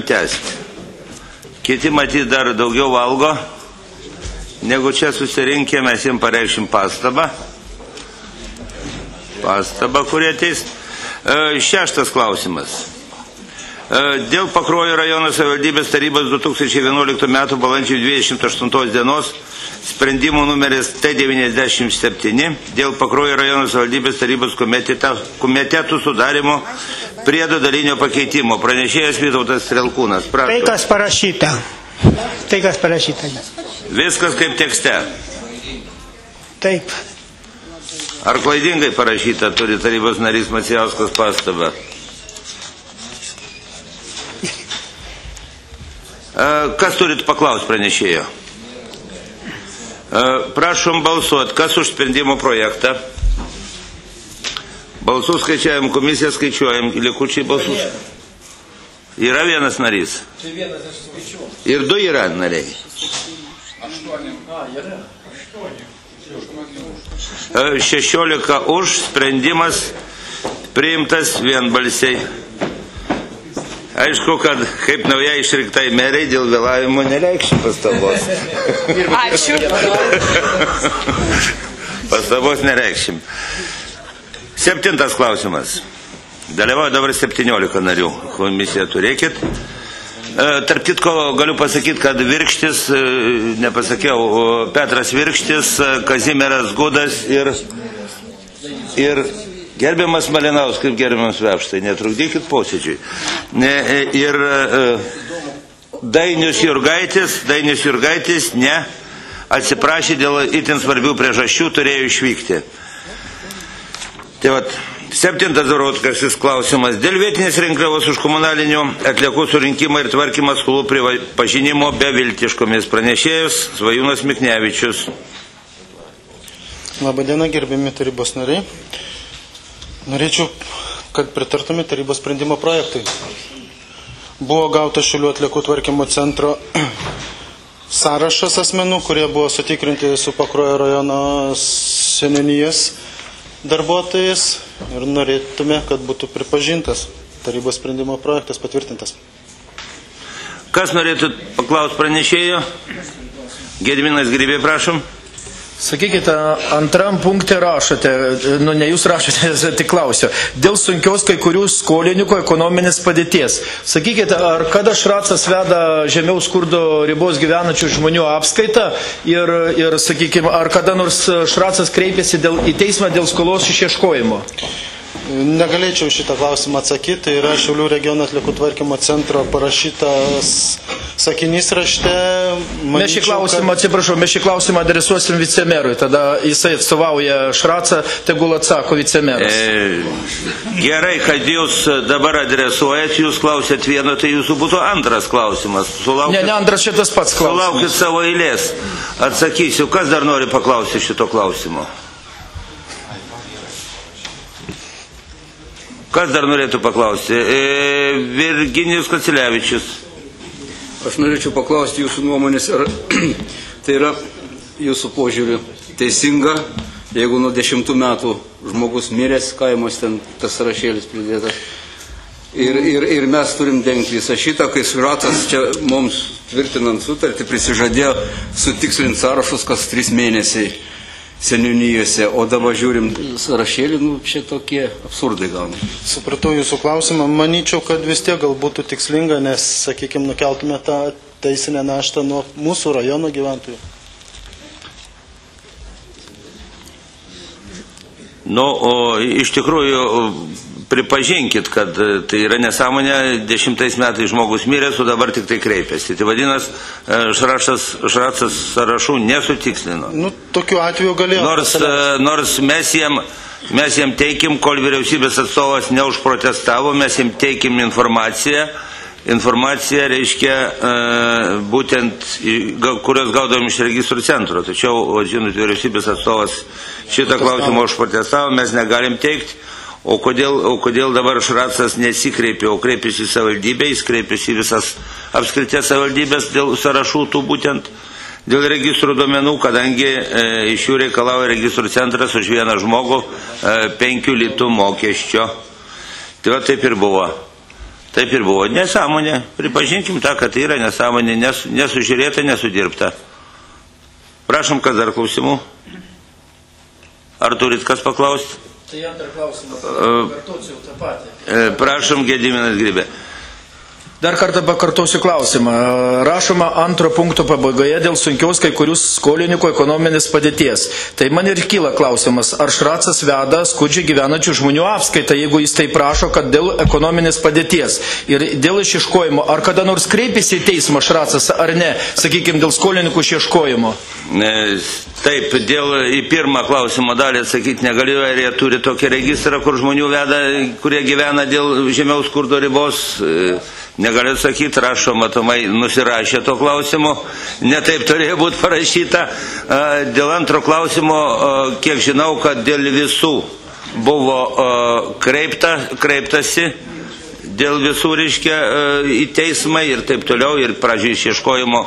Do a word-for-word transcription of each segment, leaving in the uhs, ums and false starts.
pratęsti. Kiti matyti dar daugiau valgo, negu čia susirinkę, mes jiems pareikšim pastabą. Pastabą, kurie ateis. Šeštas klausimas. Dėl Pakruojo rajono savivaldybės tarybos du tūkstančiai vienuoliktų metų balandžio dvidešimt aštuntos dienos sprendimų numeris T devyniasdešimt septyni dėl Pakruojo rajono savivaldybės tarybos komitetų sudarimo priedo dalinio pakeitimo. Pranešėjas Vytautas Strelkūnas. Prašau. Tai, kas parašyta. Tai, kas parašyta. Viskas kaip tekste. Taip. Ar klaidingai parašyta, turi tarybos narys Macijauskas pastabą? Kas turit paklaust pranešėjo? Prašom balsuoti, kas už sprendimo projektą. Balsų skaičiavim, komisija skaičiuojam, likučiai balsus. Yra vienas narys. Ir du yra nariai. šešiolika už, sprendimas priimtas vienbalsiai. Aišku, kad kaip nauja išrinktai merai dėl vėlavimo nereikšim pastabos. Ačiū. Pastabos nereikšim. Septintas klausimas. Dalyvauja dabar septyniolika narių. Komisiją turėkit. Tarp kitko galiu pasakyti, kad Virkštis, nepasakiau, Petras Virkštis, Kazimieras Gudas ir, ir gerbiamas Malinaus, kaip gerbiamas Vepštai, netrukdykit posėdžiui. Ir Dainius Jurgaitis, Dainius Jurgaitis, ne, atsiprašė dėl itin svarbių priežasčių, turėjo išvykti. Tai vat, septintas darotkasis klausimas. Dėl vietinės rinkliavos už komunalinių atliekų surinkimą ir tvarkymą skolų pripažinimo beviltiškomis. Pranešėjas Svajūnas Miknevičius. Labadiena, gerbiami tarybos nariai. Norėčiau, kad pritartume tarybos sprendimo projektui. Buvo gauta Šiaulių atliekų tvarkymo centro sąrašas asmenų, kurie buvo sutikrinti su Pakruojo rajono seniūnijos darbuotojais ir norėtume, kad būtų pripažintas tarybos sprendimo projektas patvirtintas. Kas norėtų paklausti pranešėjo? Gediminas Grybė, prašom. Sakykite, antram punkte rašote, nu ne jūs rašote, tik klausiu, dėl sunkios kai kurių skolininkų ekonominės padėties. Sakykite, ar kada Šracas veda žemiau skurdo ribos gyvenančių žmonių apskaitą ir, ir sakykime, ar kada nors Šracas kreipėsi dėl, į teismą dėl skolos išieškojimo? Negalėčiau šitą klausimą atsakyti, tai yra Šiaulių regiono atliekų tvarkymo centro parašytas sakinys rašte. Manyčiau, mes šį klausimą, kad... atsiprašau, mes šį klausimą adresuosim vicemerui, tada jisai atstovauja Šracą, tegul atsako vicemeras. E, gerai, kad jūs dabar adresuojat, jūs klausėt vieno, tai jūsų būtų antras klausimas. Sulaukit, ne, ne antras šitas pats klausimas. Sulaukit savo eilės. Atsakysiu, kas dar nori paklausyti šito klausimo? Kas dar norėtų paklausti? E, Virginijus Kacelevičius. Aš norėčiau paklausti jūsų nuomonės, ar tai yra jūsų požiūriu teisinga, jeigu nuo dešimtų metų žmogus miręs, kaimas ten tas sąrašėlis pridėtas. Ir, ir, ir mes turim dengti visą šitą, kai Šracas čia mums tvirtinant sutartį prisižadėjo sutikslinti sąrašus kas trys mėnesiai seniūnijose, o dabar žiūrim sąrašėlį, nu, čia tokie absurdai gauna. Supratau jūsų klausimą. Manyčiau, kad vis tiek gal būtų tikslinga, nes, sakykime, nukeltume tą teisinę naštą nuo mūsų rajono gyventojų. Nu, o iš tikrųjų pripažinkit, kad tai yra nesąmonė, dešimtais metais žmogus miręs, o dabar tik tai kreipiasi. Tai vadinas, Šracas, Šracas sąrašų nesutikslino. Nu, tokiu atveju galėjo. Nors, nors mes jiem, mes jiem teikim, kol vyriausybės atstovas neužprotestavo, mes jiem teikim informaciją. Informacija reiškia būtent, kurios gaudom iš registrų centro. Tačiau, žinot, vyriausybės atstovas šitą klausimą užprotestavo, mes negalim teikti. O kodėl, o kodėl dabar Šracas nesikreipė, o kreipėsi į savivaldybę, jis kreipėsi visas apskritės savivaldybės dėl sąrašų tų būtent dėl registrų duomenų, kadangi e, iš jų reikalauja registrų centras už vieną žmogų e, penkių litų mokesčio. Tai va taip ir buvo. Taip ir buvo. Nesąmonė. Pripažinkim tą, kad tai yra nesąmonė, nes, nesužiūrėta, nesudirbta. Prašom, kas dar klausimų? Ar turit kas paklausti? Tai antrą klausimą. Kartuosiu tą patį. Prašom, Gediminas Grybė. Dar kartą pakartosiu klausimą. Rašoma antro punkto pabaigoje dėl sunkiaus kai kurių skolininkų ekonominės padėties. Tai man ir kyla klausimas, ar Šracas veda skurdžiai gyvenančių žmonių apskaitą, jeigu jis tai prašo, kad dėl ekonominės padėties ir dėl išieškojimo, ar kada nors kreipėsi į teismą Šracas, ar ne, sakykime, dėl skolininkų išieškojimo? Taip, dėl į pirmą klausimo dalį atsakyti negaliu, ar jie turi tokį registrą, kur žmonių veda, kurie gyvena dėl žemiaus skurdo ribos. Negaliu sakyti, rašo, matomai, nusirašė to klausimo, netaip turėjo būti parašyta. Dėl antro klausimo, kiek žinau, kad dėl visų buvo kreipta, kreiptasi, dėl visų, reiškia, į teismą ir taip toliau, ir pradžiai išieškojimo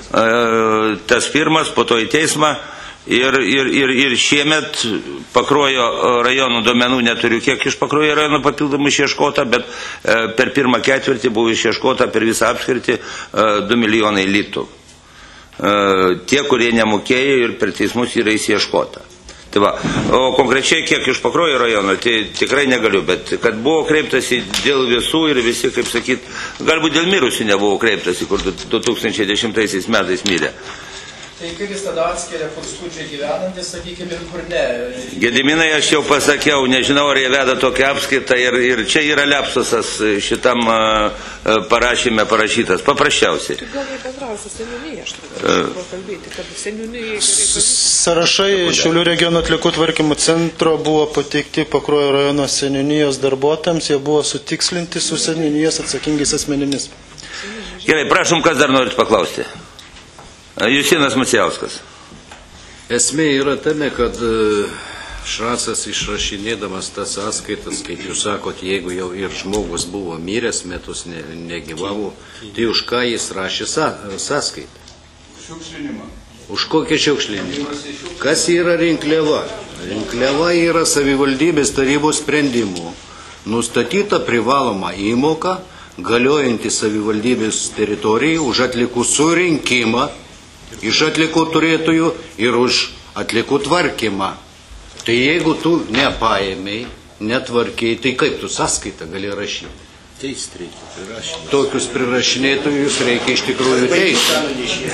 tas pirmas, po to į teismą. Ir, ir, ir, ir šiemet Pakruojo rajonų duomenų neturiu, kiek iš Pakruojo rajonų papildomų išieškota, bet e, per pirmą ketvirtį buvo išieškota per visą apskritį e, du milijonai litų. E, tie, kurie nemokėjo ir per teismus yra išieškota. Tai va, o konkrečiai kiek iš Pakruojo rajono, tai tikrai negaliu, bet kad buvo kreiptasi dėl visų ir visi, kaip sakyt, galbūt dėl mirusių nebuvo kreiptasi, kur du tūkstančiai dešimtaisiais metais mirė. Tai kaip jis tada atskiria, kur skurdžiai gyvenantis, sakykime, ir kur ne? Gediminai, aš jau pasakiau, nežinau, ar jie veda tokią apskaitą ir, ir čia yra lepsusas šitam uh, parašyme parašytas, paprasčiausiai. Tai gal jie bendrauja su seniūnija, aš turiu pakalbėti, kad seniūnija... Sąrašai Šiaulių regiono atliekų tvarkymo centro buvo pateikti Pakruojo rajono seniūnijos darbuotojams, jie buvo sutikslinti su seniūnijos atsakingais asmenimis. Gerai, prašom, kas dar norit paklausti? Justinas Macijauskas. Esmė yra tame, kad Šracas išrašinėdamas tas sąskaitas, kaip jūs sakot, jeigu jau ir žmogus buvo miręs, metus ne, negyvavo, tai už ką jis rašė sąskaitą? Šiukšlinimą. Už kokį šiukšlinimą? Kas yra rinkliava? Rinkliava yra savivaldybės tarybos sprendimų. Nustatyta privaloma įmoka, galiojanti savivaldybės teritorijai už atlikų surinkimą iš atlikų turėtojų ir už atlikų tvarkymą. Tai jeigu tu nepaėmei, netvarkiai, tai kaip tu sąskaitą gali rašyti? Teist reikia prirašinėti. Tokius prirašinėtojus reikia iš tikrųjų teisti.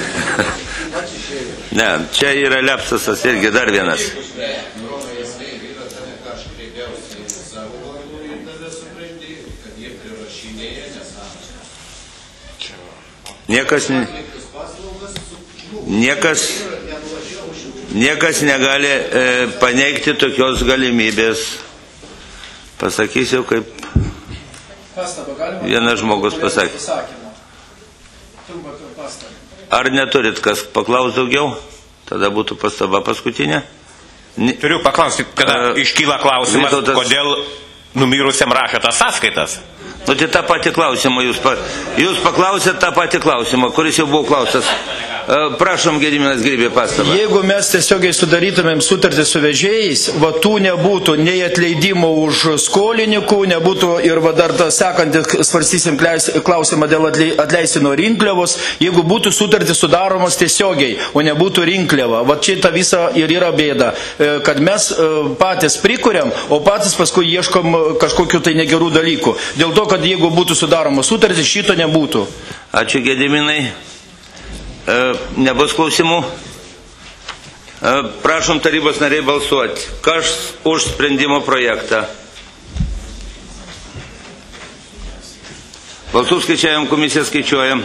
Ne, čia yra lepsusas irgi dar vienas. Niekas ne... Niekas, niekas negali e, paneigti tokios galimybės. Pasakysiu, kaip vienas žmogus pasakė. Ar neturit kas paklaus daugiau? Tada būtų pastaba paskutinė. Turiu paklausti, kada uh, iškyla klausimas, Vytautas... kodėl numirusiam rašė tas sąskaitas? Nu, tai tą patį klausimą jūs, pa, jūs paklausėt tą patį klausimą, kuris jau buvo klaustas. Prašom, Gediminas Grybė, pastabą. Jeigu mes tiesiogiai sudarytumėm sutartį su vežėjais, va tų nebūtų nei atleidimo už skolininkų, nebūtų ir va dar tą sekantį svarstysim klausimą dėl atleistino rinkliavos, jeigu būtų sutartį sudaromos tiesiogiai, o nebūtų rinkliava. Va čia ta visa ir yra bėda, kad mes patys prikuriam, o patys paskui ieškom kažkokių tai negerų dalykų. Dėl to, kad jeigu būtų sudaromos sutartys, šito nebūtų. Ačiū, Gediminai. Nebus klausimų. Prašom tarybos nariai balsuoti. Kas už sprendimo projektą? Balsų skaičiavim, komisiją skaičiuojam.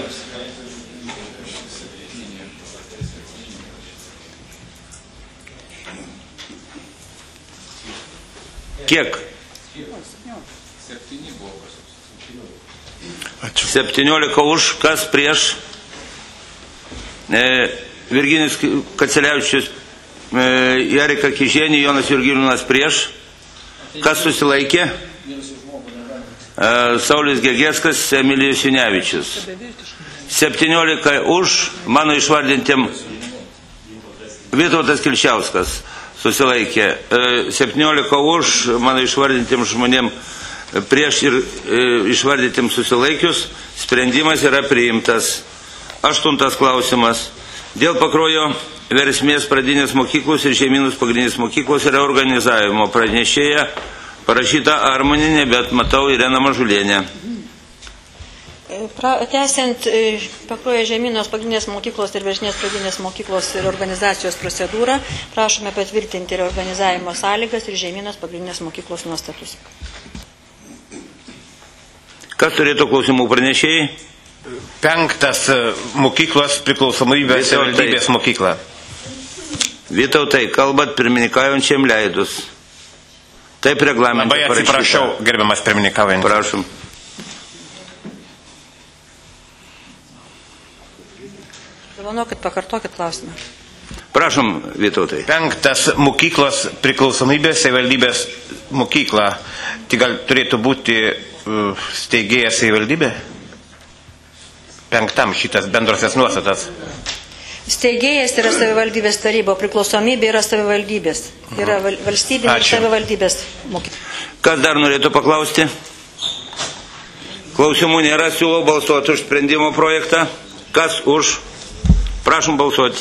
Kiek? septyniolika už, kas prieš? E, Virginijus Kacelevičius, e, Jarika Kižienė, Jonas Jurgiliūnas prieš. Kas susilaikė? E, Saulis Gegeskas, Emilijus Junevičius. septyniolika už, mano išvardintiem Vytautas Kilčiauskas susilaikė. E, septyniolika už, mano išvardintiem žmonėm prieš ir e, išvardytim susilaikius, sprendimas yra priimtas. Aštuntas klausimas. Dėl Pakruojo Versmės pradinės mokyklos ir Žemynus pagrindinės mokyklos reorganizavimo pranešėja parašyta Armoninė, bet matau Irena Mažulienė. Pra, tęsiant e, Pakruojo Žemynos pagrindinės mokyklos ir Versmės pradinės mokyklos reorganizacijos procedūrą, prašome patvirtinti reorganizavimo sąlygas ir Žemynos pagrindinės mokyklos nuostatus. Kas turėtų klausimų pranešėjai? Penktas mokyklos priklausomybės savivaldybės mokykla. Vytautai, kalbat pirmininkaujančiam leidus. Taip reglamentai parašyta. Labai atsiprašau, gerbiamas pirmininkaujantis. Prašom. Dovanokit, pakartokit klausimą. Prašom, Vytautai. Penktas mokyklos priklausomybės savivaldybės mokykla. Tai gal turėtų būti uh, steigėjas savivaldybė? Penktam šitas bendrosios nuostatas. Steigėjas yra savivaldybės taryba, priklausomybė yra savivaldybės. Yra valstybinė ir savivaldybės mokykla. Kas dar norėtų paklausti? Klausimų nėra, siūlau balsuoti už sprendimo projektą. Kas už? Prašom balsuoti.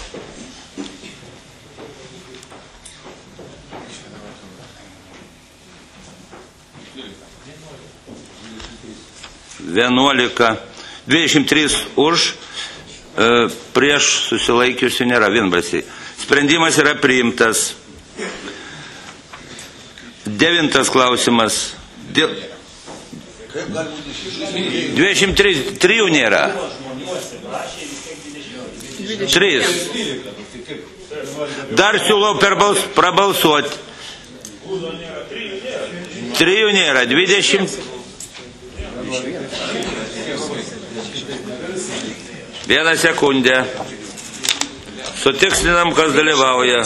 Vienuolika. dvidešimt trys už, e, prieš susilaikiusių nėra, vienbalsiai. Sprendimas yra priimtas. Devintas klausimas. Dėl... dvidešimt trys, trijų nėra. Trys. Dar siūlau per bals, prabalsuoti. Trijų nėra, dvidešimt. Vieną sekundę. Sutikslinam, kas dalyvauja.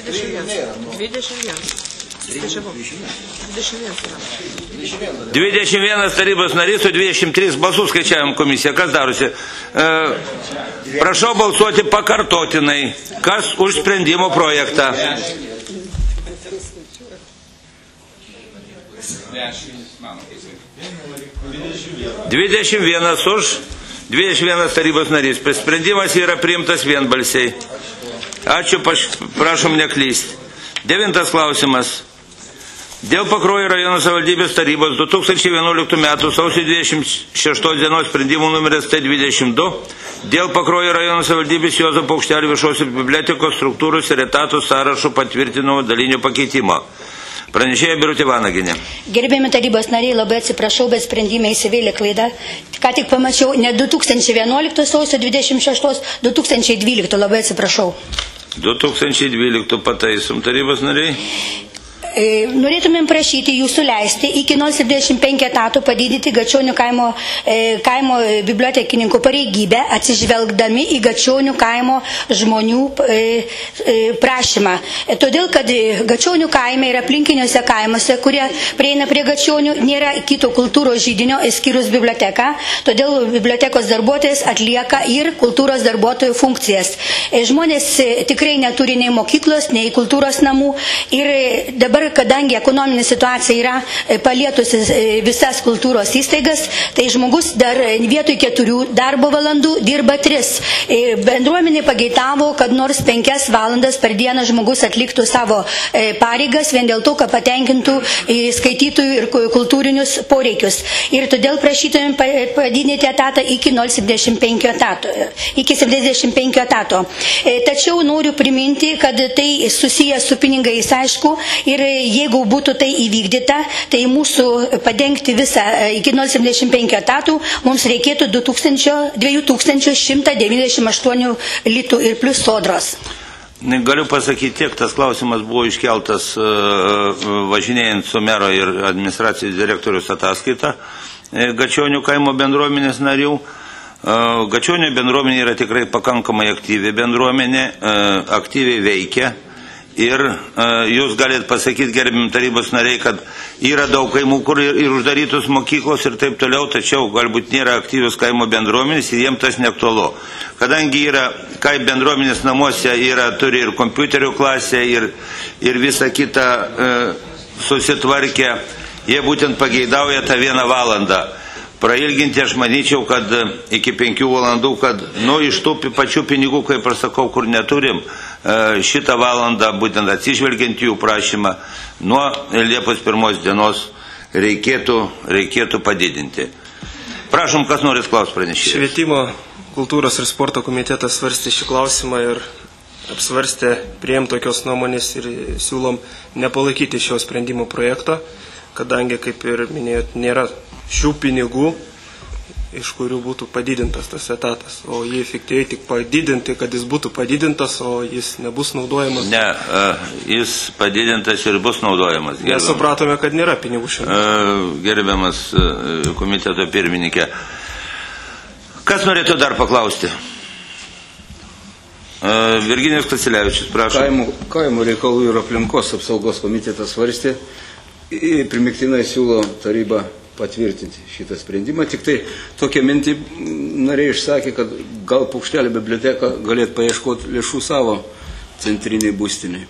dvidešimt vienas tarybos narys, su dvidešimt trys balsų skaičiavom komisiją. Kas darosi? E, prašau balsuoti pakartotinai. Kas už sprendimo projektą? dvidešimt vienas už, dvidešimt vienas tarybos narys. Sprendimas yra priimtas vienbalsiai. Ačiū, paš, prašom neklysti. Devintas klausimas. Dėl Pakruojo rajono savivaldybės tarybos du tūkstančiai vienuoliktų metų sausio dvidešimt šeštos dienos sprendimų numeris T dvidešimt du dėl Pakruojo rajono savivaldybės Juozo Paukštelio viešosios bibliotekos struktūros ir etatų sąrašo patvirtinimo dalinio pakeitimo. Pranešėja Birutė Vanaginė. Gerbiami tarybos nariai, labai atsiprašau, bet sprendime įsivėlė klaida. Ką tik pamačiau, ne du tūkstančiai vienuoliktų sausio dvidešimt šeštos, du tūkstančiai dvyliktų, labai atsiprašau. du tūkstančiai dvyliktų pataisom tarybos nariai. Norėtumėm prašyti jūsų leisti iki nol kablelis septyniasdešimt penki etatų padidinti Gačionių kaimo, kaimo bibliotekininkų pareigybę, atsižvelgdami į Gačionių kaimo žmonių prašymą. Todėl, kad Gačionių kaime ir aplinkiniuose kaimuose, kurie prieina prie Gačionių, nėra kito kultūros židinio, išskyrus biblioteką, todėl bibliotekos darbuotojas atlieka ir kultūros darbuotojų funkcijas. Žmonės tikrai neturi nei mokyklos, nei kultūros namų ir dabar, kadangi ekonominė situacija yra palietusi visas kultūros įstaigas, tai žmogus dar vietoj keturių darbo valandų dirba tris. Bendruomenė pageitavo, kad nors penkias valandas per dieną žmogus atliktų savo pareigas, vien dėl to, kad patenkintų skaitytojų ir kultūrinius poreikius. Ir todėl prašytumėm padidinti etatą iki nol kablelis septyniasdešimt penki etato. Iki septyniasdešimt penki etato. Tačiau noriu priminti, kad tai susijęs su pinigais, aišku, ir jeigu būtų tai įvykdyta, tai mūsų padengti visą iki nol kablelis septyniasdešimt penki etatų mums reikėtų du tūkstančius šimtas devyniasdešimt aštuoni litų ir plus sodros. Galiu pasakyti tiek, tas klausimas buvo iškeltas važinėjant su mero ir administracijos direktorius ataskaita Gačionių kaimo bendruomenės narių. Gačionių bendruomenė yra tikrai pakankamai aktyvi bendruomenė, aktyviai veikia. Ir uh, jūs galite pasakyti, gerbim tarybos nariai, kad yra daug kaimų, kur ir, ir uždarytos mokyklos ir taip toliau, tačiau galbūt nėra aktyvios kaimo bendruomenės ir jiems tas neaktualu. Kadangi yra, kaip bendruomenės namuose yra, turi ir kompiuterių klasę ir, ir visą kitą uh, susitvarkę Jie būtent pageidauja tą vieną valandą. Prailginti aš manyčiau, kad iki penkių valandų, kad nu, iš tų pačių pinigų, kaip aš sakau, kur neturim, šitą valandą, būtent atsižvelgiant jų prašymą, nuo Liepos pirmos dienos reikėtų, reikėtų padidinti. Prašom, kas noris klausti pranešėjas. Švietimo, kultūros ir sporto komitetas svarstė šį klausimą ir apsvarstė, priėm tokios nuomonės ir siūlom nepalaikyti šio sprendimo projekto, kadangi, kaip ir minėjot, nėra šių pinigų, iš kurių būtų padidintas tas etatas, o jį efektyviai tik padidinti, kad jis būtų padidintas, o jis nebus naudojamas. Ne, jis padidintas ir bus naudojamas. Mes supratome, kad nėra pinigų šiandien. Gerbiamas komiteto pirmininkė. Kas norėtų dar paklausti? Virginijus Kasilevičius, prašau. Kaimo, kaimo reikalų ir aplinkos apsaugos komitetas svarstė, primiktinai siūlo taryba patvirtinti šitą sprendimą. Tik tai tokia mintį nariai išsakė, kad gal Paukštelio biblioteka galėtų paieškoti lėšų savo centriniai būstiniai.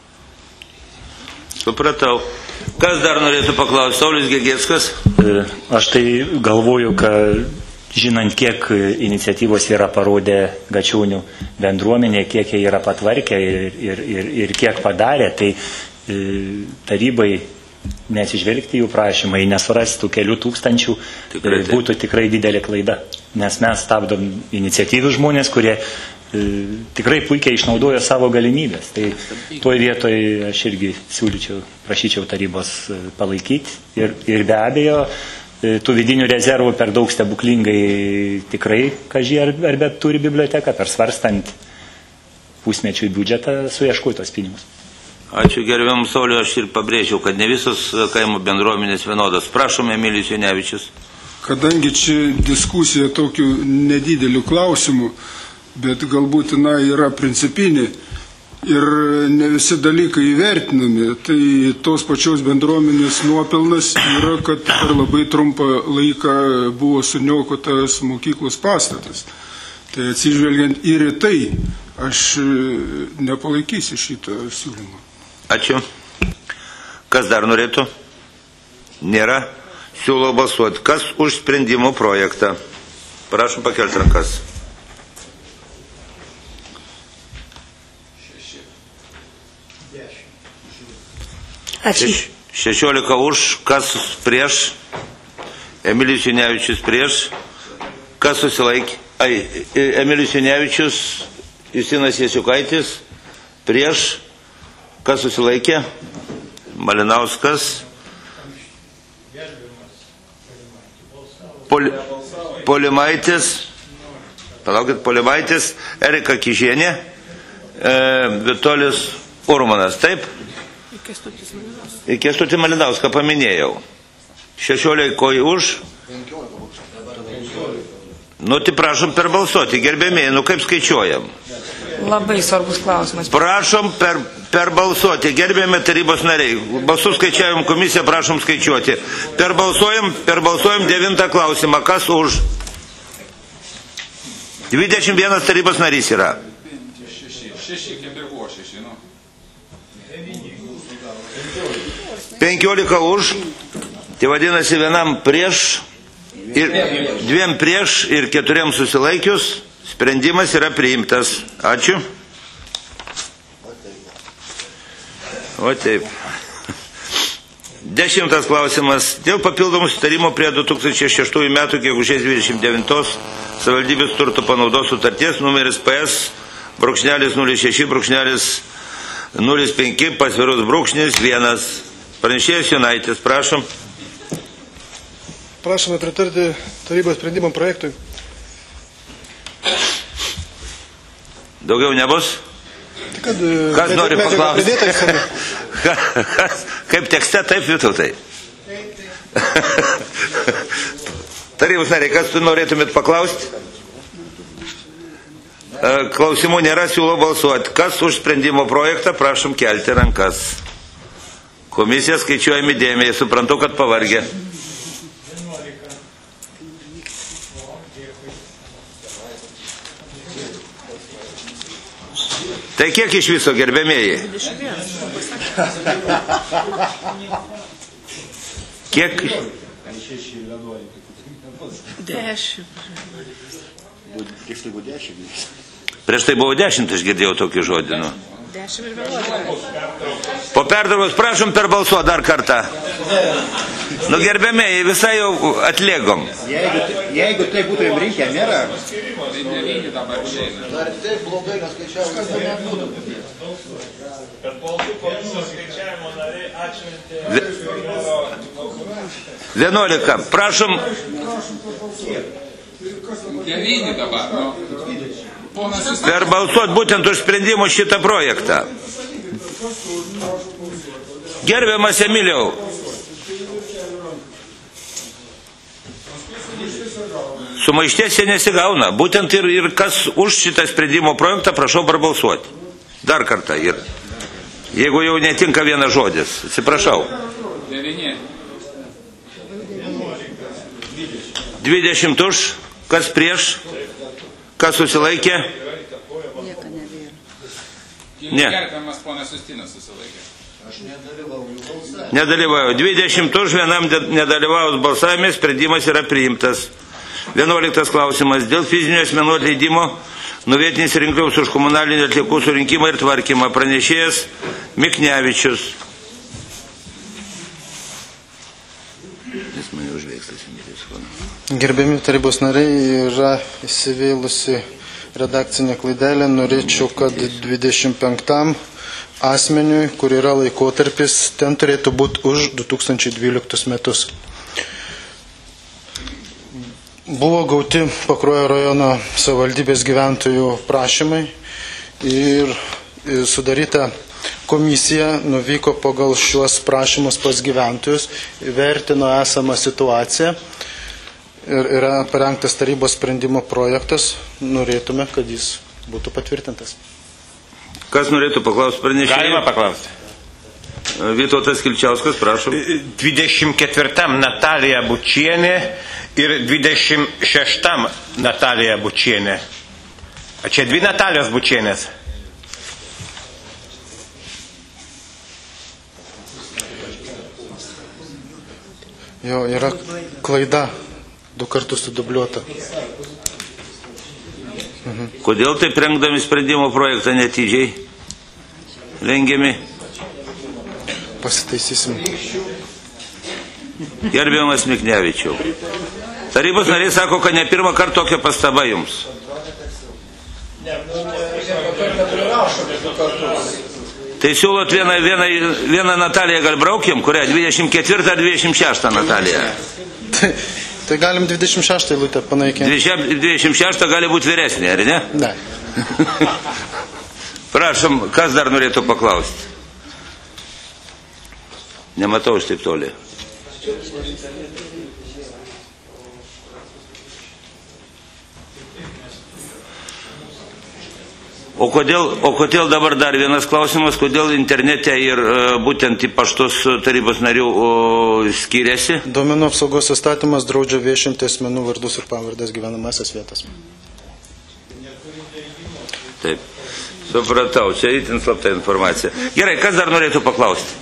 Supratau. Kas dar norėtų paklausti? Saulius Gegeckas? Aš tai galvoju, kad žinant, kiek iniciatyvos yra parodę Gačiūnių bendruomenė, kiek jie yra patvarkę ir, ir, ir, ir kiek padarė, tai e, tarybai nesižvelgti jų prašymą, į nesurastų kelių tūkstančių, tikrai, būtų tikrai didelė klaida. Nes mes stabdom iniciatyvių žmonės, kurie e, tikrai puikiai išnaudoja savo galimybės. Tai toj vietoj aš irgi siūlyčiau, prašyčiau tarybos palaikyti. Ir, ir be abejo, e, tų vidinių rezervų per daug stebuklingai tikrai, kažį ar, ar bet turi biblioteka, per svarstant pusmečių biudžetą suieškoti tos pinigus. Ačiū gerbiam Sauliu, aš ir pabrėžiau, kad ne visos kaimo bendruomenės vienodas. Prašom, Emilijus Junevičius. Kadangi čia diskusija tokių nedidelių klausimų, bet galbūt na, yra principinė ir ne visi dalykai įvertinami, tai tos pačios bendruomenės nuopelnas yra, kad per labai trumpą laiką buvo suniokotas mokyklos pastatas. Tai atsižvelgiant ir į tai, aš nepalaikysiu šitą siūlymą. Ačiū. Kas dar norėtų? Nėra. Siūlau balsuoti. Kas už sprendimo projektą? Prašom pakelti rankas. Ačiū. šešiolika už. Kas prieš? Emilijus Junevičius prieš. Kas susilaikė? Ai, Emilijus Junevičius, Justinas Jasiukaitis prieš. Kas susilaikė? Malinauskas. Pol, Polimaitis. Palaukit, Polimaitis. Erika Kižienė. E, Vitolis Urmanas. Taip? Ir Kęstutį Malinauską paminėjau. šešiolika už. Nu, tai prašom per balsuoti, gerbėmiai, nu kaip skaičiuojam? Labai svarbus klausimas. Prašom per, per balsuoti, gerbėmi tarybos nariai. Balsų skaičiavim komisiją, prašom skaičiuoti. Per balsuojam, per balsuojam devintą klausimą. Kas už? dvidešimt vienas tarybos narys yra. penkiolika už. Tai vadinasi vienam prieš, ir dviem prieš ir keturiem susilaikius. Sprendimas yra priimtas. Ačiū. O taip. Dešimtas klausimas. Dėl papildomų sutarimo prie du tūkstančiai šeštųjų metų gegužės dvidešimt devintos savivaldybės turto panaudos sutarties numeris P S brūkšnelis nulis šeši brūkšnelis nulis penki pasvirus brūkšnis vienas. Pranešėjas Jonaitis, prašom. Prašome pritarti tarybos sprendimo projektui. Daugiau nebus? Kad, kas nori paklausti? Kas, kaip tekste, taip Vytautai. Tarybos nariai, kas tu norėtumėt paklausti? Klausimų nėra, siūlau balsuoti. Kas už sprendimo projektą, prašom kelti rankas. Komisija skaičiuojami dėmiai, suprantu, kad pavargė. Tai kiek iš viso, gerbėmėjai? Kiek? Dešimt. Prieš tai buvo dešimt. Prieš tai buvo dešimt, aš girdėjau tokį žodį. Nu. Dešimt ir vienuolika. Po perdaros prašom perbalsuoti dar kartą. Nu gerbėmėjai, visai jau atlėgom. Jeigu, jeigu tai būtų jam rinkę, nėra. Dar taip blogai neskaičiavo, kas dar nebūtų. Per balsų komisijos skaičiavimo nariai atšventė. vienuolika. Prašom. devyni dabar. Per balsuot būtent už sprendimo šitą projektą. Gerbiamas Emilijau. Sumaišties jie nesigauna. Būtent ir, ir kas už šitą sprendimo projektą, prašau prabalsuoti. Dar kartą. Ir jeigu jau netinka vienas žodis. Atsiprašau. devyni. dvidešimt už. Kas prieš? Kas susilaikė? Ne. Gerbiamas ponas Justinas susilaikė. Aš nedalyvauju. Nedalyvauju. dvidešimt už, vienam nedalyvaus balsavimas, sprendimas yra priimtas. vienuoliktas klausimas. Dėl fizinio asmenų atleidimo nuo vietinės rinkliavos už komunalinį atliekų surinkimą ir tvarkymą pranešėjas Miknevičius. Gerbiami tarybos nariai, yra įsivėlusi redakcinė klaidelė. Norėčiau, kad dvidešimt penktam asmeniui, kur yra laikotarpis, ten turėtų būti už du tūkstančiai dvyliktus metus. Buvo gauti Pakruojo rajono savivaldybės gyventojų prašymai ir sudaryta komisija nuvyko pagal šiuos prašymus pas gyventojus, vertino esamą situaciją ir yra parengtas tarybos sprendimo projektas. Norėtume, kad jis būtų patvirtintas. Kas norėtų paklausti pranešėjai? Galima paklausti. Vytautas Kilčiauskas, prašom. dvidešimt ketvirtam Natalija Bučienė ir dvidešimt šeštam Natalija Bučienė. A čia dvi Natalijos Bučienės. Jo, yra klaida, du kartus sudubliuota. Mhm. Kodėl taip rengdami sprendimo projektą netidžiai rengiami? Pasitaisysim. Gerbiamas Miknevičiau. Tarybos nariai sako, kad ne pirmą kartą tokia pastaba jums. Tai siūlot vieną, vieną, vieną Nataliją gal braukim, kurią dvidešimt ketvirtą ar dvidešimt šeštą Nataliją? Tai, tai galim dvidešimt šeštą eilutę panaikinti. dvidešimt šeštą gali būti vyresnė, ar ne? Ne. Prašom, kas dar norėtų paklausti? Nematau iš taip toli. O kodėl, o kodėl dabar dar vienas klausimas, kodėl internete ir e, būtent į paštus tarybos narių o, skiriasi? Duomenų apsaugos įstatymas draudžia viešinti asmenų vardus ir pavardės gyvenamasias vietas. Taip, supratau, čia itin slapta informacija. Gerai, kas dar norėtų paklausti?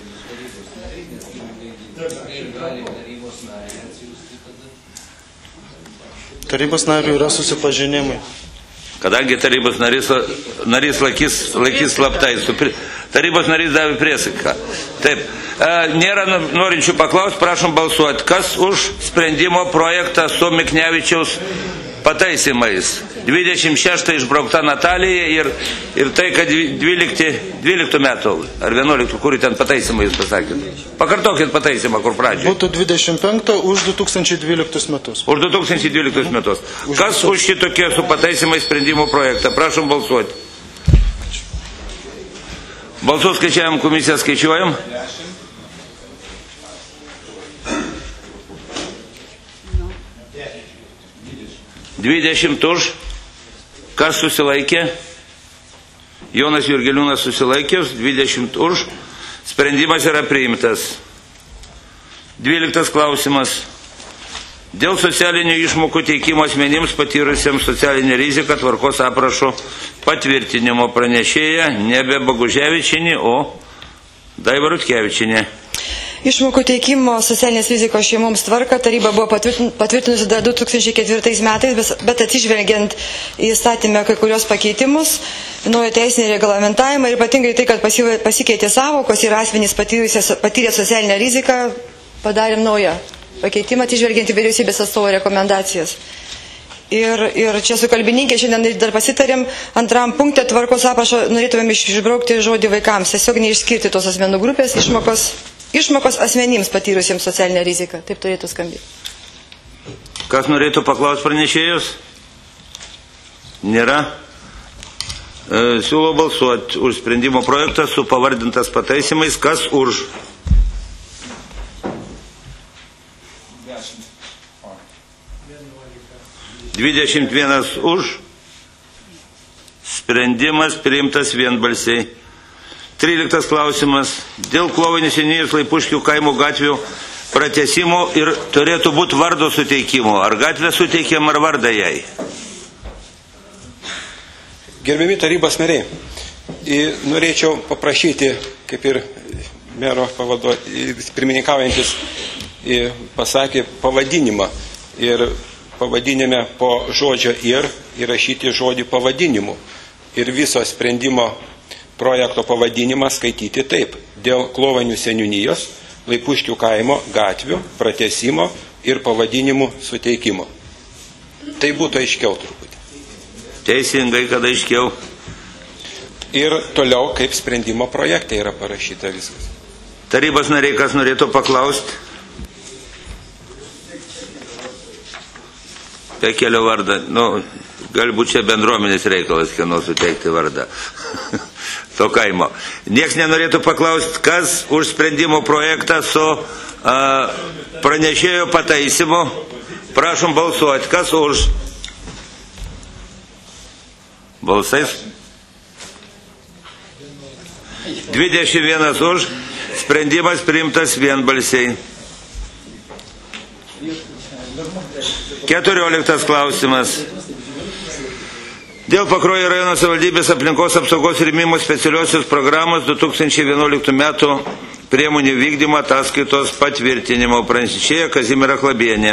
Tarybos narių yra susipažinimai. Kadangi tarybos narys, narys laikys, laikys slaptai, tarybos narys davė priesaiką. Taip, e, nėra norinčių paklausti, prašom balsuoti. Kas už sprendimo projektą su Miknevičiaus pataisimais? dvidešimt šeštą išbraukta Natalija ir, ir tai, kad dvyliktų metų ar vienuoliktų, kurį ten pataisimą jūs pasakėt. Pakartokit pataisimą, kur pradžioje. Būtų dvidešimt penktą už du tūkstančiai dvyliktus metus. Už du tūkstančiai dvyliktus metus. Kas už šitokie su pataisimais sprendimo projektą? Prašom balsuoti. Balsų skaičiavim, komisiją skaičiuojam. dvidešimt už. Kas susilaikė? Jonas Jurgeliūnas susilaikęs, dvidešimt už. Sprendimas yra priimtas. dvyliktas klausimas. Dėl socialinių išmokų teikimo asmenims patyrusiems socialinę riziką tvarkos aprašo patvirtinimo pranešėja nebe Boguževičienė, o Daiva Rutkevičienė. Išmokų teikimo socialinės rizikos šeimoms tvarką taryba buvo patvirtinusi dar du tūkstančiai ketvirtais metais, bet atsižvelgiant į įstatymę kai kurios pakeitimus, naują teisinį reglamentavimą ir ypatingai tai, kad pasikeitė savokos ir asmenys patyrė socialinę riziką, padarėm naują pakeitimą atsižvelgiant į vyriausybės atstovo rekomendacijas. Ir, ir čia su kalbininkė šiandien dar pasitarėm, antram punkte tvarkos aprašo norėtumėm išbraukti žodį vaikams, tiesiog neišskirti tos asmenų grupės, išmokos, išmokos asmenims patyrusiems socialinę riziką. Taip turėtų skambėti. Kas norėtų paklausti pranešėjus? Nėra. E, siūlau balsuoti už sprendimo projektą su pavardintas pataisimais. Kas už? dvidešimt vienas už. Sprendimas priimtas vienbalsiai. tryliktas klausimas. Dėl Klovainių seniūnijos Laipuškių kaimo gatvių pratęsimo ir turėtų būti vardo suteikimo. Ar gatvę suteikėm, ar vardą jai? Gerbiami tarybos nariai, norėčiau paprašyti, kaip ir mero pavado, pirmininkaujantis pasakė pavadinimą. Ir pavadinime po žodžio ir įrašyti žodį pavadinimu. Ir viso sprendimo projekto pavadinimą skaityti taip. Dėl Klovainių seniūnijos Laipuškių kaimo gatvių pratęsimo ir pavadinimų suteikimo. Tai būtų aiškiau truputį. Teisingai, kad aiškiau. Ir toliau, kaip sprendimo projekte yra parašyta viskas. Tarybos nariai, kas norėtų paklausti? Apie kelio vardą, nu, galbūt čia bendruomenės reikalas, kieno suteikti vardą. To kaimo. Niekas nenorėtų paklausti, kas už sprendimo projektą su a, pranešėjo pataisimu. Prašom balsuoti. Kas už? Balsais? dvidešimt vienas už. Sprendimas priimtas vienbalsiai. keturioliktas klausimas. Dėl Pakruojo rajono savivaldybės aplinkos apsaugos rėmimo specialiosios programos du tūkstančiai vienuoliktų metų priemonių vykdymo ataskaitos patvirtinimo pranešėja Kazimiera Chlabienė.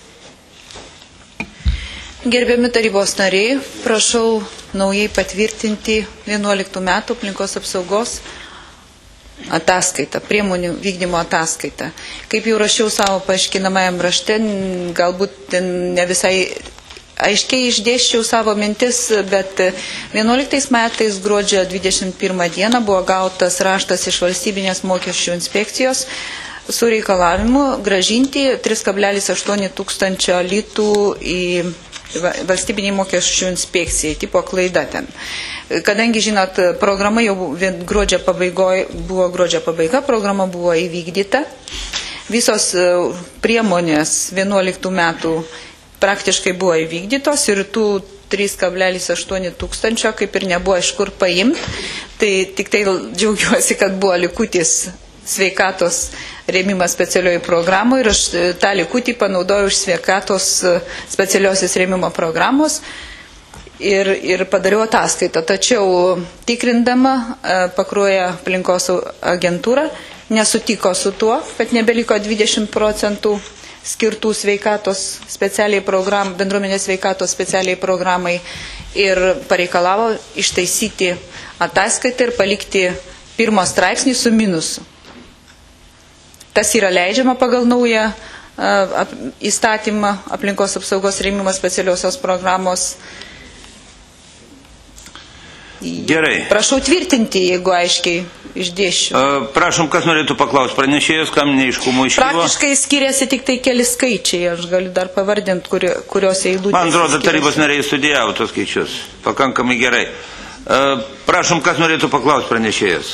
Gerbiami tarybos nariai, prašau naujai patvirtinti vienuoliktų metų aplinkos apsaugos ataskaitą, priemonių vykdymo ataskaitą. Kaip jau rašiau savo paaiškinamajam rašte, galbūt ne visai aiškiai išdėščiau savo mintis, bet vienuoliktais metais gruodžio dvidešimt pirmą dieną buvo gautas raštas iš valstybinės mokesčių inspekcijos su reikalavimu gražinti tris kablelis aštuoni tūkstančio litų į valstybiniai mokesčių inspekcijai, tipo klaida ten. Kadangi, žinot, programa jau gruodžio pabaigoje, buvo gruodžio pabaiga, programa buvo įvykdyta. Visos priemonės vienuoliktų metų praktiškai buvo įvykdytos ir tų trys kablelis aštuoni tūkstančio kaip ir nebuvo iš kur paimti. Tai tik tai džiaugiuosi, kad buvo likutis sveikatos rėmimas specialioje programoje ir aš tą likutį panaudojau iš sveikatos specialiosios rėmimo programos ir, ir padariau ataskaitą. Tačiau tikrindama Pakruojo aplinkos agentūra nesutiko su tuo, kad nebeliko dvidešimt procentų skirtų sveikatos specialiai program, bendruomenės sveikatos specialiai programai ir pareikalavo ištaisyti ataskaitą ir palikti pirmo straipsnį su minusu. Tas yra leidžiama pagal naują uh, įstatymą aplinkos apsaugos rėmimo specialiosios programos. Gerai. Prašau tvirtinti, jeigu aiškiai išdėšiu. Uh, prašom, kas norėtų paklausti pranešėjos, kam neiškumų iškilo? Praktiškai skiriasi tik tai keli skaičiai, aš galiu dar pavardinti, kuri, kurios eilutės. Man atrodo, tarybos nariai studijavo tos skaičius. Pakankamai gerai. Uh, prašom, kas norėtų paklausti pranešėjos?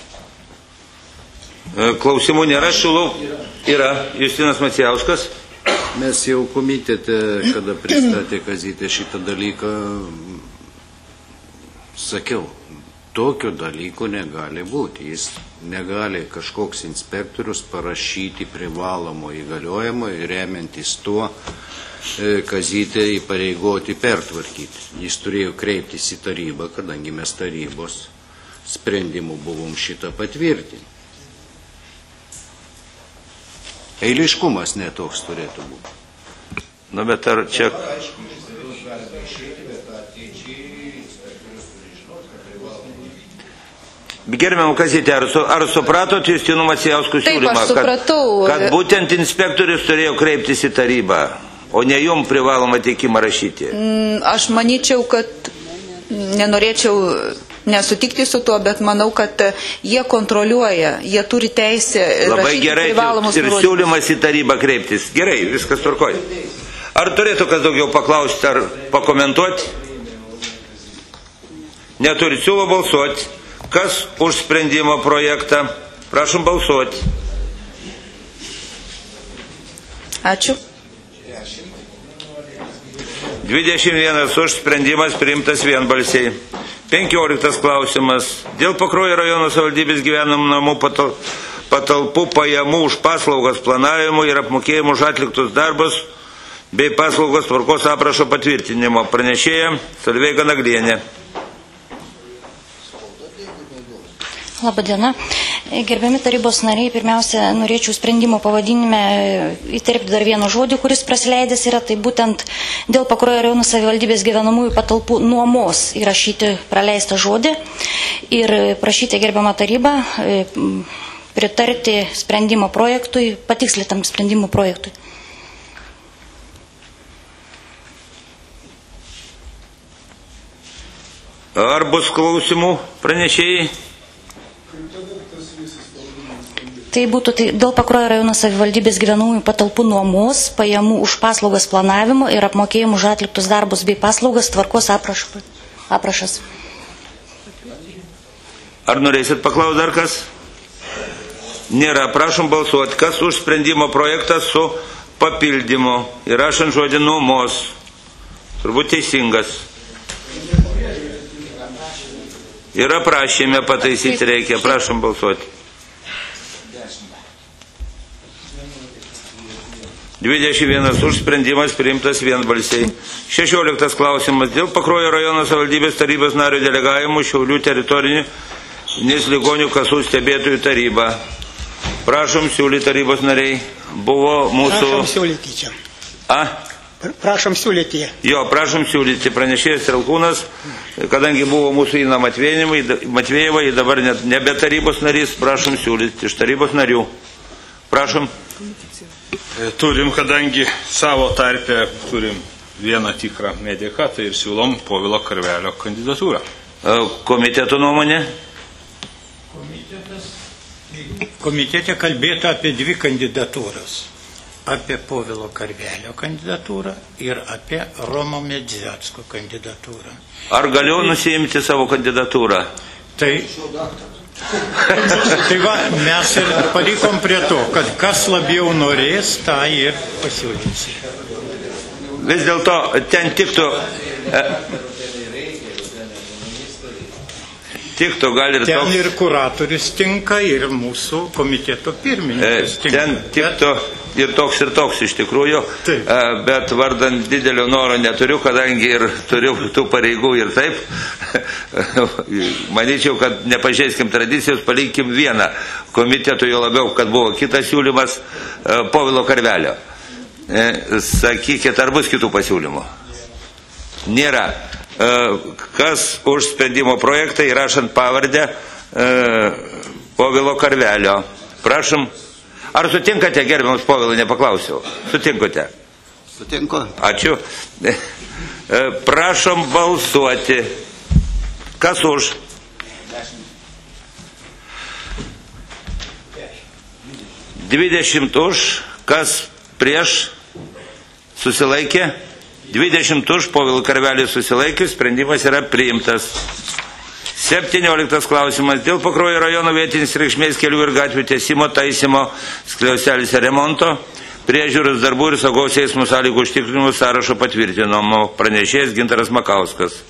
Klausimų nėra, šiulau yra Justinas Macijauskas. Mes jau komitete, kada pristatė Kazytė šitą dalyką, sakiau, tokio dalyko negali būti. Jis negali kažkoks inspektorius parašyti privalomo įgaliojimo ir remiantis tuo Kazytę įpareigoti pertvarkyti. Jis turėjo kreiptis į tarybą, kadangi mes tarybos sprendimų buvom šitą patvirtinti. Eiliškumas netoks turėtų būti. Nu, bet ar čia... Gerbiam Kazytė, ar, su, ar supratot Justino Macijauskų siūlymą, Taip, aš supratau. Kad, kad būtent inspektorius turėjo kreiptis į tarybą, o ne jum privaloma teikimą rašyti? Aš manyčiau, kad nenorėčiau nesutikti su tuo, bet manau, kad jie kontroliuoja, jie turi teisę Labai rašyti gerai, privalomus ir nurodymus. siūlymas į tarybą kreiptis. Gerai, viskas tvarkoja. Ar turėtų kas daugiau paklausti ar pakomentuoti? Neturi, siūlo balsuoti. Kas už sprendimo projektą? Prašom balsuoti. Ačiū. dvidešimt vienas už, sprendimas priimtas vienbalsiai. penkioliktas klausimas. Dėl Pakruojo rajono savivaldybės gyvenamų namų patal, patalpų pajamų už paslaugas planavimų ir apmokėjimų už atliktus darbus bei paslaugos tvarkos aprašo patvirtinimo. Pranešėja Solveiga Naglienė. Labadiena. Gerbiami tarybos nariai, pirmiausia, norėčiau sprendimo pavadinime įterpti dar vieną žodį, kuris prasileidęs yra, tai būtent dėl Pakruojo rajono savivaldybės gyvenamųjų patalpų nuomos įrašyti praleistą žodį ir prašyti gerbiamą tarybą pritarti sprendimo projektui, patikslitam sprendimo projektui. Ar bus klausimų pranešėjai? Tai būtų tai dėl Pakruojo rajono savivaldybės gyvenamųjų patalpų nuomos, pajamų už paslaugas planavimo ir apmokėjimų už atliktus darbus bei paslaugas tvarkos aprašas. Ar norėsit paklausti dar kas? Nėra. Prašom balsuoti. Kas už sprendimo projektą su papildymu įrašant žodį nuomos? Turbūt teisingas. Yra prašyme pataisyti reikia. Prašom balsuoti. dvidešimt vienas už, sprendimas priimtas vienbalsiai. šešioliktas klausimas. Dėl Pakruojo rajono savivaldybės tarybos nario delegavimų Šiaulių teritorinių nes ligonių kasų stebėtojų taryba. Prašom siūlyti tarybos nariai. Buvo mūsų... Prašom siūlyti čia. A? Prašom siūlyti. Jo, prašom siūlyti. Pranešėjas Strelkūnas, kadangi buvo mūsų Ina Matvėjeva, ji dabar net nebe tarybos narys, prašom siūlyti iš tarybos narių. Prašom. Turim, kadangi savo tarpę turim vieną tikrą mediką, tai ir siūlom Povilo Karvelio kandidatūrą. Komiteto nuomonė? Komitete kalbėta apie dvi kandidatūras. Apie Povilo Karvelio kandidatūrą ir apie Romo Medziatsko kandidatūrą. Ar galiu nusiimti savo kandidatūrą? Tai... Tai va, mes ir palikom prie to, kad kas labiau norės, tą ir pasiūlys. Vis dėlto ten tiktų, e, tiktų gal ir ten toks... Ten ir kuratorius tinka, ir mūsų komiteto pirmininkas e, tinka. Ten tiktų ir toks ir toks iš tikrųjų, e, bet vardant didelio noro neturiu, kadangi ir turiu tų pareigų ir taip. Manyčiau, kad nepažeiskim tradicijos, palinkim vieną komitetų, jo labiau, kad buvo kitas siūlymas e, Povilo Karvelio. E, sakykit, ar bus kitų pasiūlymų? Nėra. E, kas už sprendimo projektą įrašant pavardę e, Povilo Karvelio? Prašom. Ar sutinkate, gerbiamas Povilai, nepaklausiau? Sutinkate? Sutinku. Ačiū. E, prašom balsuoti. Kas už? dvidešimt už, kas prieš, susilaikė? dvidešimt už, Povilo Karvelį susilaikė, sprendimas yra priimtas. septynioliktas klausimas. Dėl Pakruojo rajono vietinės reikšmės kelių ir gatvių tiesimo, taisymo, skliauselėse remonto, priežiūros darbų ir saugaus eismo sąlygų užtikrinimo sąrašo patvirtinimo. Pranešėjas Gintaras Makauskas.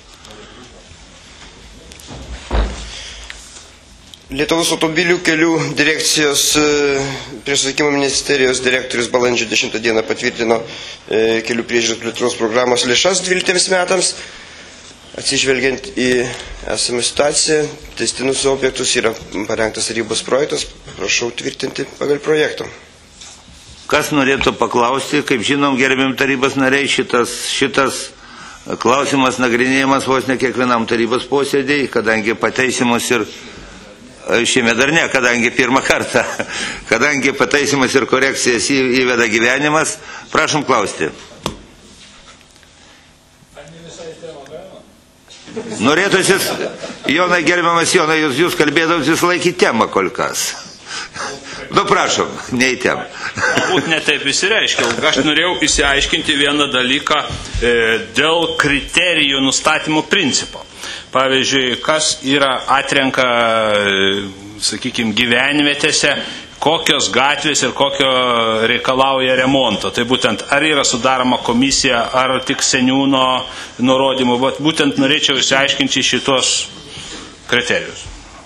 Lietuvos automobilių kelių direkcijos priešsakymų ministerijos direktorius balandžio dešimtą dieną patvirtino kelių priežiūros plėtros programos lėšas dvyliktiems metams. Atsižvelgiant į esamą situaciją, tęstinus objektus yra parengtas tarybos projektas, prašau tvirtinti pagal projektą. Kas norėtų paklausti, kaip žinom, gerbiam tarybos nariai, šitas, šitas klausimas nagrinėjimas vos ne kiekvienam tarybos posėdėjai, kadangi pataisimus ir šiemet dar ne, kadangi pirmą kartą, kadangi pataisimus ir korekcijas įveda gyvenimas. Prašom klausti. Norėtusis, Jonai, gerbiamas Jonai, jūs, jūs kalbėdavot vis laikį temą kol kas. Nu, prašom, ne į temą. Galbūt netaip įsireiškiau. Aš norėjau įsiaiškinti vieną dalyką e, dėl kriterijų nustatymo principo. Pavyzdžiui, kas yra atrenka, e, sakykime, gyvenvietėse, kokios gatvės ir kokio reikalauja remonto. Tai būtent, ar yra sudaroma komisija, ar tik seniūno nurodymų. Būtent norėčiau įsiaiškinti šitos kriterijus.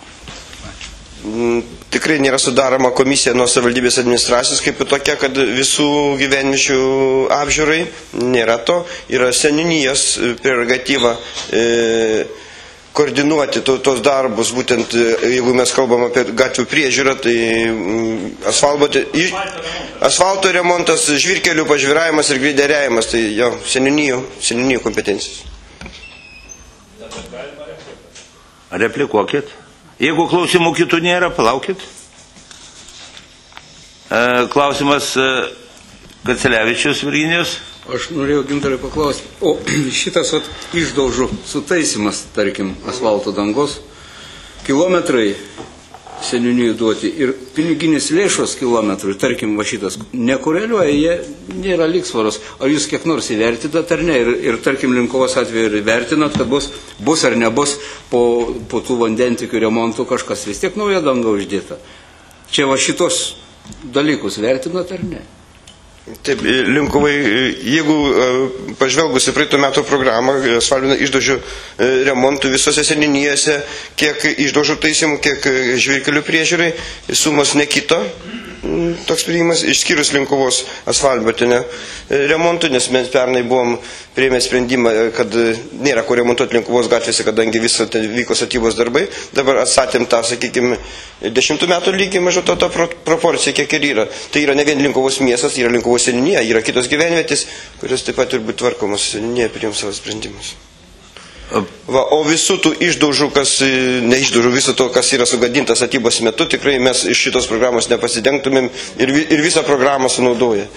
Tikrai nėra sudaroma komisija nuo savivaldybės administracijos kaip tokia, kad visų gyvenviečių apžiūrai nėra to. Yra seniūnijos prerogatyva e, koordinuoti to, tos darbus, būtent jeigu mes kalbam apie gatvių priežiūrą, tai asfalto, asfalto remontas, žvyrkelių pažvyravimas ir greideriavimas, tai jo, seniūnijų, seniūnijų kompetencijos. Replikuokit. Jeigu klausimų kitų nėra, palaukit. Klausimas Kancelevičius Virginijus. Aš norėjau Gintarai paklausti, o šitas vat, išdaužų sutaisimas, tarkim, asfalto dangos, kilometrai seniūnijų duoti ir piniginis lėšos kilometrui, tarkim, va šitas, nekoreliuoja, jie nėra lygsvaros. Ar jūs kiek nors įvertinat ar ne? Ir, ir tarkim, Linkuvos atveju ir vertinat, kad bus, bus ar nebus po, po tų vandentikių remontų kažkas vis tiek nauja danga uždėta. Čia va šitos dalykus vertinat ar ne? Taip, Linkuvai, jeigu pažvelgus į praeitų metų programą, asfaltinio išdaužų remontų visose seniūnijose, kiek išdaužų taisymų, kiek žvyrkelių priežiūrai, sumos nekito, toks sprendimas, išskyrus Linkuvos asfaltinio remontų, nes mes pernai buvom priėmę sprendimą, kad nėra ko remontuoti Linkuvos gatvėse, kadangi visą vyko statybos darbai. Dabar atstatėm tą, sakykime, dešimtų metų lygį mažu to, to proporcija, kiek ir yra. Tai yra ne vien Linkuvos miestas, yra Linkuvos seniūnija, yra kitos gyvenvietės, kurios taip pat turi būti tvarkomos, seniūnija priėm savo sprendimus. Va, o visų tų išdaužų, kas, neišdaužų, viso to, kas yra sugadinta statybos metu, tikrai mes iš šitos programos nepasidengtumėm ir, ir visą programą sunaudoja.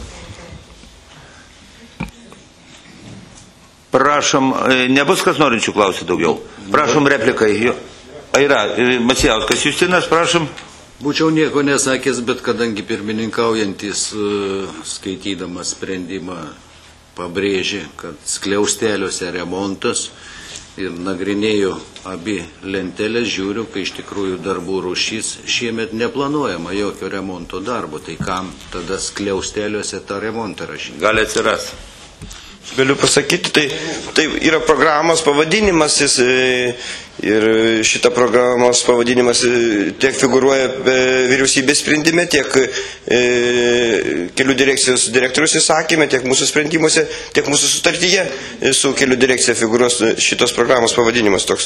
Prašom, nebus kas norinčių klausyti daugiau. Prašom replikai. Yra, Macijauskas Justinas, prašom. Būčiau nieko nesakęs, bet kadangi pirmininkaujantis skaitydamas sprendimą pabrėžė, kad skliausteliuose remontas ir nagrinėjau abi lentelės, žiūriu, kai iš tikrųjų darbų rūšys šiemet neplanuojama jokio remonto darbo, tai kam tada skliausteliuose tą remontą rašyti? Gali atsirasti. Galiu pasakyti, tai, tai yra programos pavadinimas jis, ir šita programos pavadinimas tiek figuruoja vyriausybės sprendime, tiek e, kelių direkcijos direktorius įsakymė, tiek mūsų sprendimuose, tiek mūsų sutartyje su kelių direkcija figuruos šitos programos pavadinimas toks.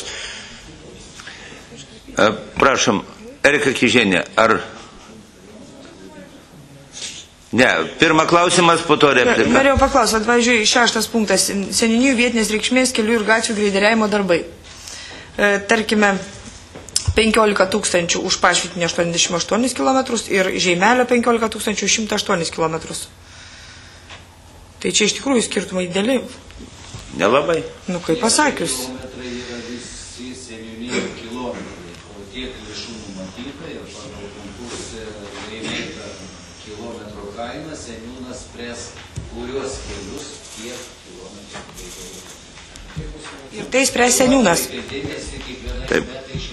Prašom, Erika Kižienė, ar... Ne, pirmą klausimas, po to replika. Norėjau paklausyti, pavyzdžiui, šeštas punktas, seniūnijų vietinės reikšmės kelių ir gatvių greideriavimo darbai. E, tarkime, penkiolika tūkstančių už Pašvitinį aštuoniasdešimt aštuonis kilometrus ir Žeimelio penkiolika tūkstančių šimtas aštuonis kilometrus. Tai čia iš tikrųjų skirtumai dideli. Nelabai. Nu, kaip pasakius. Ir tai spręs seniūnas. Taip.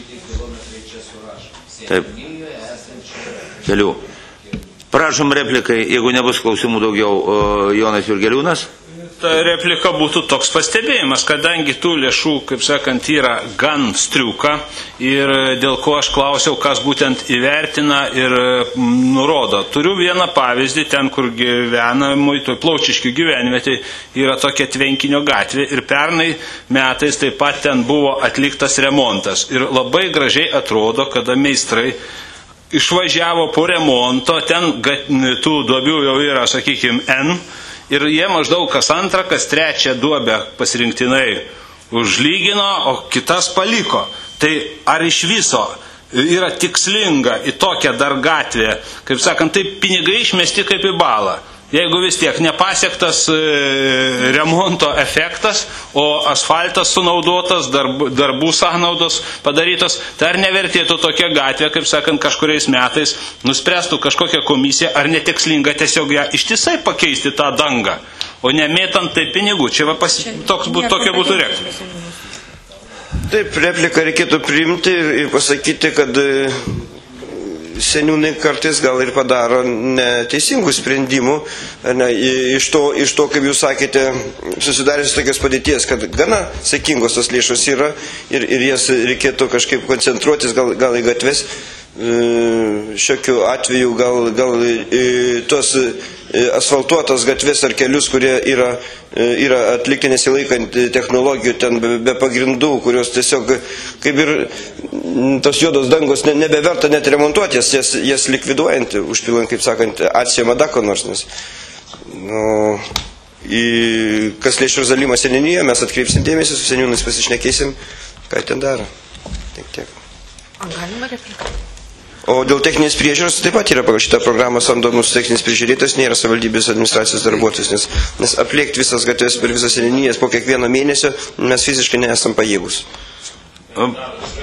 Taip. Kelių. Prašom replikai, jeigu nebus klausimų daugiau, Jonas Jurgeliūnas. Ta replika būtų toks pastebėjimas, kadangi tų lėšų, kaip sakant, yra gan striuka ir dėl ko aš klausiau, kas būtent įvertina ir nurodo. Turiu vieną pavyzdį, ten, kur gyvenamui, toj Plaučiškių gyvenvietėje yra tokia Tvenkinio gatvė ir pernai metais taip pat ten buvo atliktas remontas. Ir labai gražiai atrodo, kada meistrai išvažiavo po remonto, ten tų duobių jau yra, sakykime, N, ir jie maždaug kas antrą, kas trečią duobę pasirinktinai užlygino, o kitas paliko. Tai ar iš viso yra tikslinga į tokią dar gatvę, kaip sakant, taip pinigai išmesti kaip į balą. Jeigu vis tiek nepasiektas e, remonto efektas, o asfaltas sunaudotas, darbų, darbų sąnaudos padarytos, tai ar nevertėtų tokia gatvė, kaip sakant, kažkuriais metais nuspręstų kažkokią komisiją, ar netikslinga tiesiog ją ištisai pakeisti tą dangą, o nemėtant tai pinigų. Čia va pasi... toks, būt, tokia būtų reakcija. Taip, repliką reikėtų priimti ir pasakyti, kad seniūnai kartais gal ir padaro neteisingų sprendimų, ne, iš, to, iš to, kaip jūs sakėte, susidaręs tokios padėties, kad gana sakingos tos lėšos yra ir, ir jas reikėtų kažkaip koncentruotis gal, gal į gatves. Šiokiu atveju gal, gal tos asfaltuotos gatves ar kelius, kurie yra, yra atlikti nesilaikant technologijų, ten be, be pagrindų, kurios tiesiog kaip ir tos juodos dangos ne, nebeverta net remontuoti, jas, jas, jas likviduojant, užpilant, kaip sakant, atsiją madako nors. Nes, nu, į, kas liečia Jeruzalimą seniūniją, mes atkreipsim dėmesį, su seniūnais pasišnekėsim, ką ten daro. Tiek, tiek. Galima repliką? O dėl techninės priežiūros taip pat yra pagal šitą programą samdomus techninis prižiūrėtas, nėra savivaldybės administracijos darbuotojas, nes, nes apliekti visas gatves per visas seniūnijas po kiekvieno mėnesio mes fiziškai nesam pajėgus. Um.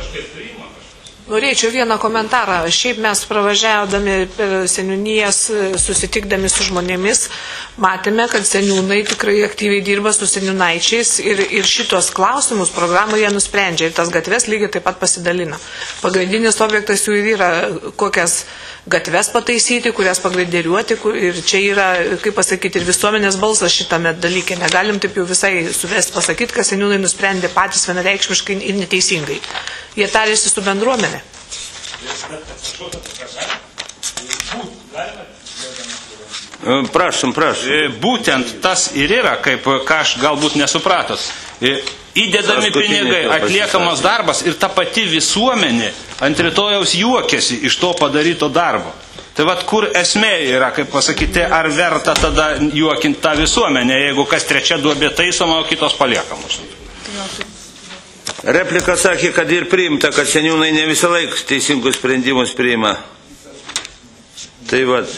Norėčiau vieną komentarą. Šiaip mes pravažiaudami per seniūnijas, susitikdami su žmonėmis, matėme, kad seniūnai tikrai aktyviai dirba su seniūnaičiais ir, ir šitos klausimus programoje nusprendžia ir tas gatves lygiai taip pat pasidalina. Pagrindinis objektas jų yra kokias gatves pataisyti, kurias pagreideriuoti ir čia yra, kaip pasakyti, ir visuomenės balsas šitame dalyke. Negalim taip jau visai suvesti pasakyti, kad seniūnai nusprendė patys vienareikšmiškai ir neteisingai. Jie tarėsi su bendruomenė. Prašom, prašom. Būtent tas ir yra, kaip ką aš galbūt nesupratot. Įdedami pinigai, atliekamas darbas ir ta pati visuomenė ant rytojaus juokiasi iš to padaryto darbo. Tai vat kur esmė yra, kaip pasakyti, ar verta tada juokinti tą visuomenę, jeigu kas trečia duobė taisoma, o kitos paliekamos. Replika sakė, kad ir priimta, kad seniūnai ne visą laiką teisingus sprendimus priima. Tai vat.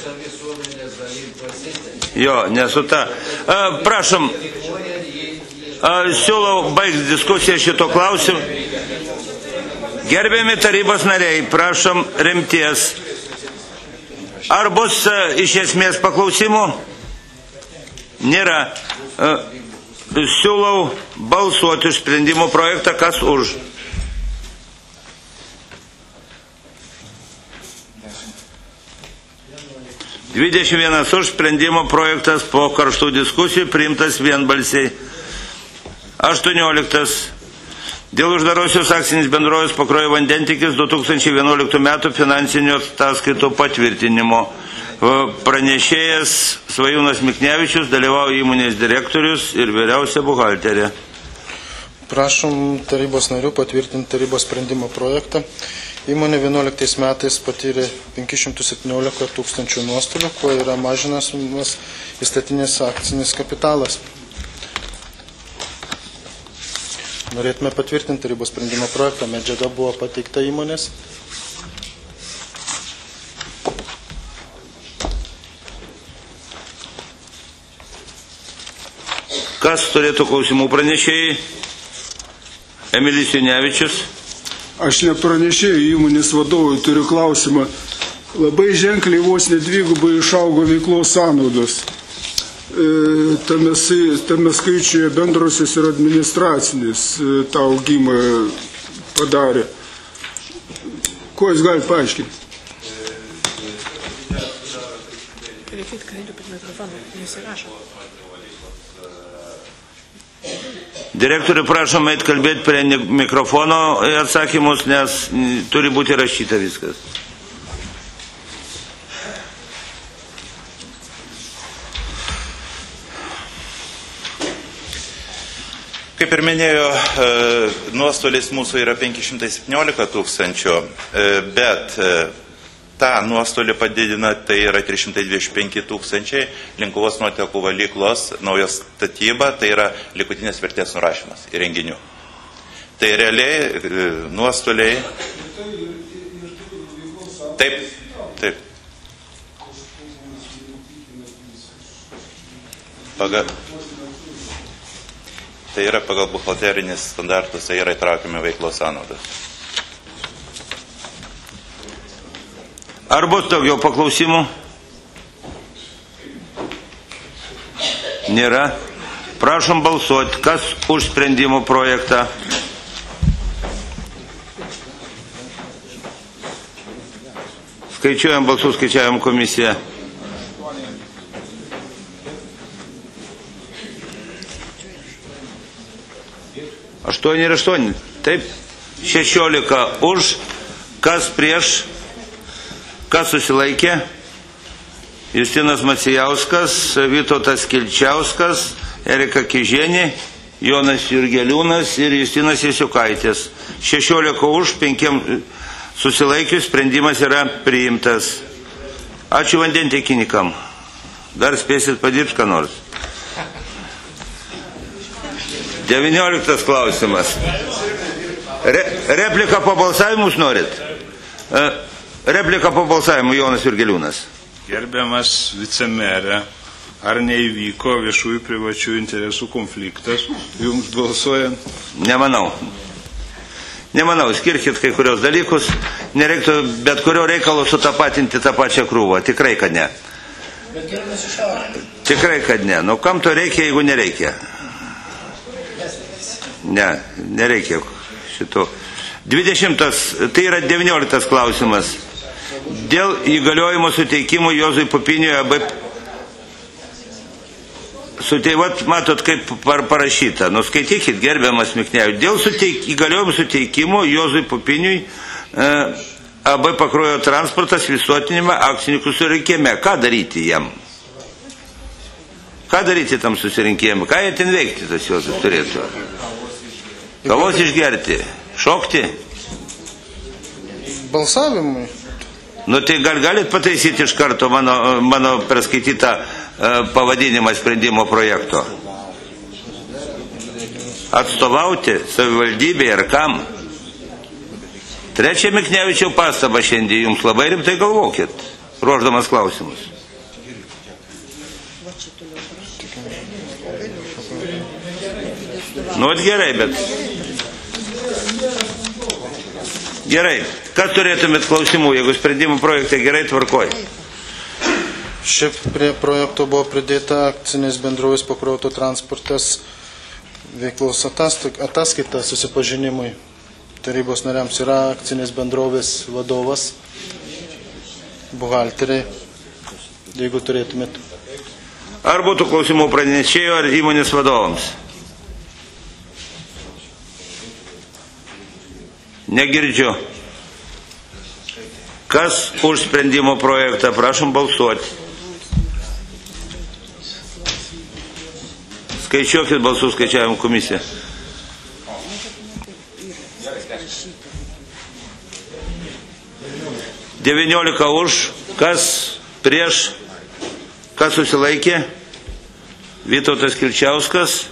Jo, nesu ta. A, prašom, a, siūlau baigti diskusiją šito klausimu. Gerbiami tarybos nariai, prašom rimties. Ar bus a, iš esmės paklausimų? Nėra. A, Siūlau balsuoti už sprendimo projektą, kas už. dvidešimt vienas už, sprendimo projektas po karštų diskusijų priimtas vienbalsiai. aštuonioliktas. Dėl uždarosios akcinės bendrovės Pakruojo vandentikis du tūkstančiai vienuoliktų metų finansinių ataskaitų patvirtinimo. Pranešėjas Svajūnas Miknevičius, dalyvauja įmonės direktorius ir vyriausia buhalterė. Prašom tarybos narių patvirtinti tarybos sprendimo projektą. Įmonė vienuoliktais metais patyrė penki šimtai septyniolika tūkstančių nuostolių, kuo yra mažinamas įstatinės akcinis kapitalas. Norėtume patvirtinti tarybos sprendimo projektą. Medžiaga buvo pateikta įmonės. Kas turėtų klausimų pranešėjai? Emilis Junevičius. Aš nepranešėjau, įmonės vadovui turiu klausimą. Labai ženkliai vos nedvigubai išaugo veiklos sąnaudos. E, tame, tame skaičiuje bendrosios ir administracinės e, tą augimą padarė. Ko jūs galite paaiškinti? Reikėtų kalbėti per mikrofoną, nesirašo. Direktorių prašom eit kalbėti prie mikrofono atsakymus, nes turi būti rašyta viskas. Kaip ir minėjo, nuostolis mūsų yra penki šimtai septyniolika tūkstančių, bet tą nuostolį padidina, tai yra trys šimtai dvidešimt penki tūkstančiai, Linkuvos nuotekų valyklos naujos statyba, tai yra likutinės vertės nurašymas įrenginių. Tai realiai nuostoliai. Taip, taip. Pagal, tai yra pagal buhalterinis standartus, tai yra įtraukiami veiklos sąnaudos. Ar bus daugiau paklausimų? Nėra. Prašom balsuoti, kas už sprendimo projektą. Skaičiuojam balsus, skaičiuojam komisiją. Aštuoni ir aštuoni. Taip. Šešiolika už. Kas prieš? Kas susilaikė? Justinas Macijauskas, Vytautas Kilčiauskas, Erika Kižienė, Jonas Jurgeliūnas ir Justinas Jasiukaitis. Šešiolika už, penkiem susilaikius, sprendimas yra priimtas. Ačiū vandentiekinikam. Dar spėsit padirbti ką nors. devynioliktas klausimas. Re, replika po balsavimus norit? E, replika po balsavimu, Jonas Jurgeliūnas. Gerbiamas vicemerė, ar neįvyko viešųjų privačių interesų konfliktas jums balsuojant? Nemanau. Nemanau, skirkit kai kurios dalykus, nereiktų bet kurio reikalo sutapatinti tą pačią krūvą. Tikrai, kad ne. Tikrai, kad ne. Nu, kam to reikia, jeigu nereikia? Ne, nereikia šito. dvidešimtas, tai yra devynioliktas klausimas. Dėl įgaliojimo suteikimo Jozui Pupiniui A B Suteivat, matot, kaip par parašyta. Nuskaitykit, gerbiamas Miknevičius. Dėl suteik, įgaliojimų suteikimo Jozui Pupiniui e, A B Pakruojo transportas visuotinimą akcininkų surinkime. Ką daryti jam? Ką daryti tam susirinkėjimui? Ką jie ten veikti, tas Jozas turėtų? Kavos išgerti? Šokti? Balsavimui. Nu tai gal galit pataisyti iš karto mano, mano perskaitytą pavadinimą sprendimo projekto. Atstovauti savivaldybėje ar kam? Trečia Miknevičiaus pastaba šiandien jums, labai rimtai galvokit, ruošdamas klausimus. Nu, gerai, bet... Gerai, ką turėtumėt klausimų, jeigu sprendimų projektai gerai tvarkoj? Šiaip prie projekto buvo pridėta akcinės bendrovės Pakruojo transportas veiklos ataskaita susipažinimui. Tarybos nariams yra akcinės bendrovės vadovas, buhalteriai, jeigu turėtumėt. Ar būtų klausimų pranešėjo ar įmonės vadovams? Negirdžiu. Kas už sprendimo projektą? Prašom balsuoti. Skaičiuokit balsų skaičiavimo komisiją. devyniolika už. Kas prieš? Kas susilaikė? Vytautas Kilčiauskas.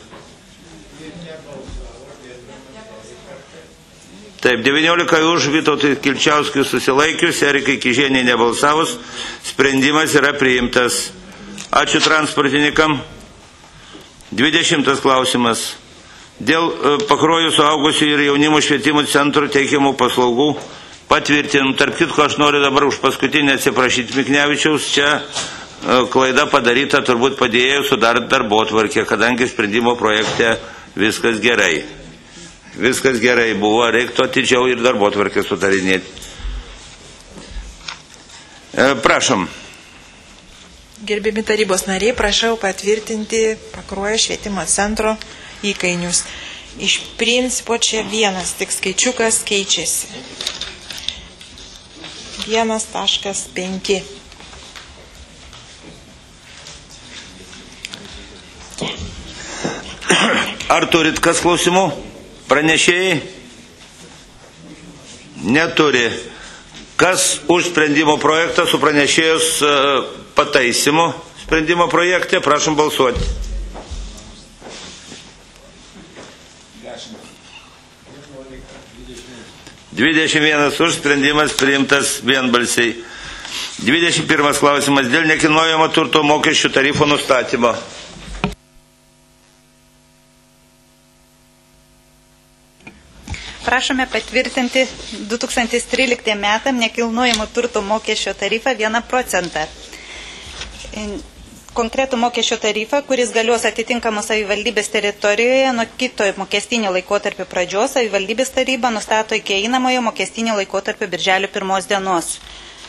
Taip, devyniolika už, Vytautui Kilčiauskui susilaikius, Erikai Kižienei nebalsavus, sprendimas yra priimtas. Ačiū transportininkam. dvidešimtas klausimas. Dėl Pakruojo suaugusių ir jaunimo švietimo centro teikiamų paslaugų patvirtinimų. Tarp kitko, aš noriu dabar už paskutinį atsiprašyti Miknevičiaus. Čia klaida padaryta, turbūt padėjo sudaryti darbotvarkę, kadangi sprendimo projekte viskas gerai. Viskas gerai buvo, reiktų atidžiau ir darbotvarkę sutarinėti. E, prašom. Gerbiami tarybos nariai, prašau patvirtinti Pakruojo švietimo centro įkainius. Iš principo čia vienas tik skaičiukas keičiasi. vienas taškas penki. Ar turit kas klausimų? Pranešėjai? Neturi. Kas už sprendimo projektą su pranešėjus pataisimu sprendimo projekte, prašom balsuoti. dvidešimt vienas už, sprendimas priimtas vienbalsiai. dvidešimt pirmas klausimas dėl nekilnojamo turto mokesčių tarifo nustatymo. Prašome patvirtinti du tūkstančiai tryliktiems metam nekilnojamo turto mokesčio tarifą vieną procentą. Konkretų mokesčio tarifą, kuris galios atitinkamos savivaldybės teritorijoje nuo kito mokestinio laikotarpio pradžios, savivaldybės taryba nustato iki einamojo mokestinio laikotarpio birželio pirmos dienos.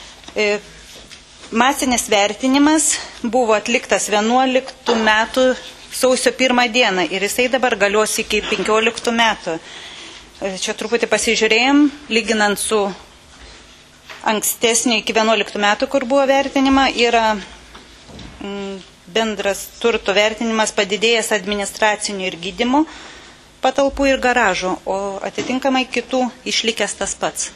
Masinis vertinimas buvo atliktas vienuoliktų metų sausio pirmą dieną ir jisai dabar galios iki penkioliktų metų. Čia truputį pasižiūrėjom, lyginant su ankstesniu iki vienuoliktų metų, kur buvo vertinima, yra bendras turto vertinimas padidėjęs administracinių ir gydymo patalpų ir garažų, o atitinkamai kitų išlikęs tas pats.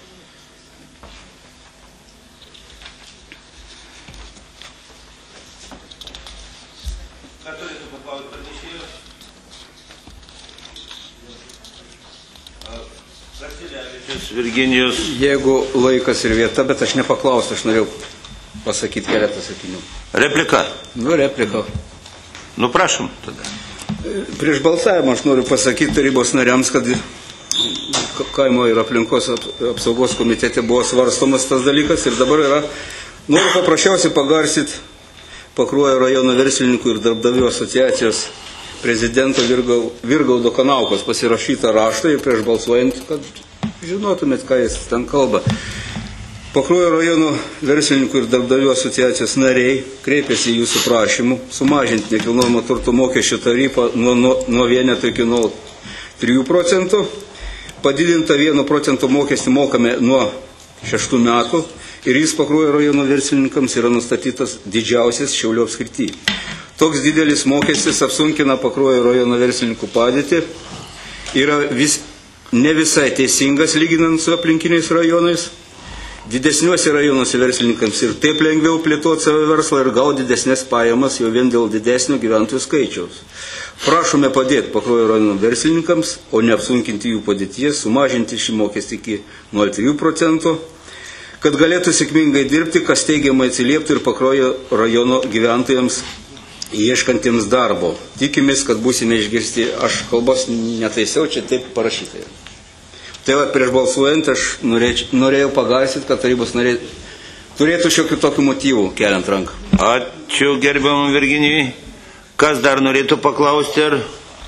Virginijus. Jeigu laikas ir vieta, bet aš nepaklausiu, aš norėjau pasakyti keletą sakinių. Replika? Nu, replika. Nu, prašom tada. Prieš balsavimą aš noriu pasakyti tarybos nariams, kad kaimo ir aplinkos apsaugos komitete buvo svarstomas tas dalykas ir dabar yra, noriu paprasčiausiai pagarsyti Pakruojo rajono verslininkų ir darbdavių asociacijos prezidento Virgaudo Kanaukos pasirašytą raštą ir prieš balsuojant, kad žinotumėt, ką jis ten kalba. Pakruojo rajono verslininkų ir darbdavių asociacijos nariai kreipėsi jūsų prašymų sumažinti nekilnojamo turto mokesčio tarifą nuo, nuo, nuo vieneto iki nuo trijų procentų. Padidintą vieno procento mokestį mokame nuo šeštų metų ir jis Pakruojo rajono verslininkams yra nustatytas didžiausias Šiaulių apskrityje. Toks didelis mokestis apsunkina Pakruojo rajono verslininkų padėtį, yra vis, ne visai teisingas lyginant su aplinkiniais rajonais. Didesniuose rajonuose verslininkams ir taip lengviau plėtoti savo verslą ir gauti didesnės pajamas jau vien dėl didesnio gyventojų skaičiaus. Prašome padėti Pakruojo rajono verslininkams, o neapsunkinti jų padėties, sumažinti šį mokestį iki nol trijų procentų, kad galėtų sėkmingai dirbti, kas teigiamai atsilieptų ir Pakruojo rajono gyventojams ieškantiems darbo. Tikimės, kad būsime išgirsti, aš kalbos netaisiau, čia taip parašyta. Tai va, prieš balsuojant aš norėč, norėjau pagarsyti, kad tarybos nariai turėtų šiokių tokių motyvų keliant ranką. Ačiū gerbiamam Virginijui. Kas dar norėtų paklausti? Ar...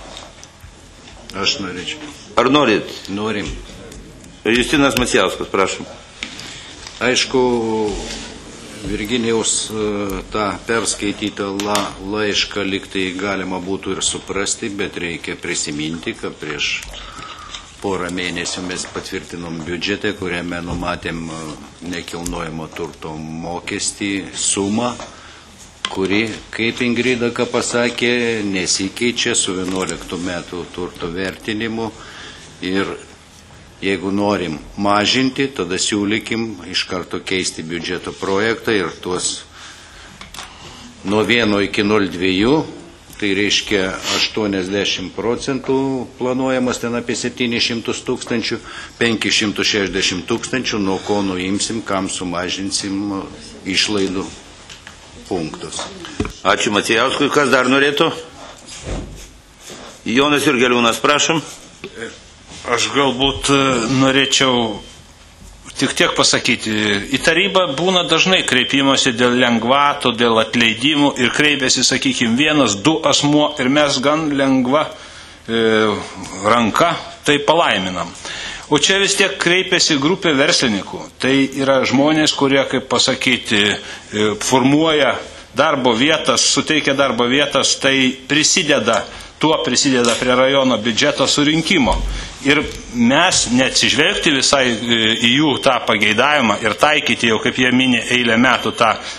Aš norėčiau. Ar norit? Norim. Justinas Macijauskas, prašom. Aišku, Virginijaus tą perskaitytą la, laišką liktai galima būtų ir suprasti, bet reikia prisiminti, kad prieš porą mėnesių mes patvirtinom biudžetą, kuriame numatėm nekilnojamo turto mokestį sumą, kuri, kaip Ingrida ką pasakė, nesikeičia su vienuoliktų metų turto vertinimu ir jeigu norim mažinti, tada siūlykim iš karto keisti biudžeto projektą ir tuos nuo vieno iki nol dviejų, tai reiškia aštuoniasdešimt procentų planuojamas ten apie septynis šimtus tūkstančių, penkis šimtus šešiasdešimt tūkstančių, nuo ko nuimsim, kam sumažinsim išlaidų punktus. Ačiū Macijauskui. Kas dar norėtų? Jonas Jurgeliūnas, prašom. Aš galbūt norėčiau tik tiek pasakyti, į tarybą būna dažnai kreipimosi dėl lengvato, dėl atleidimų ir kreipiasi, sakykime, vienas, du asmuo ir mes gan lengva e, ranka tai palaiminam. O čia vis tiek kreipiasi grupė verslininkų. Tai yra žmonės, kurie, kaip pasakyti, e, formuoja darbo vietas, suteikia darbo vietas, tai prisideda, tuo prisideda prie rajono biudžeto surinkimo. Ir mes neatsižvelgti visai į jų tą pageidavimą ir taikyti jau, kaip jie minė, eilę metų tą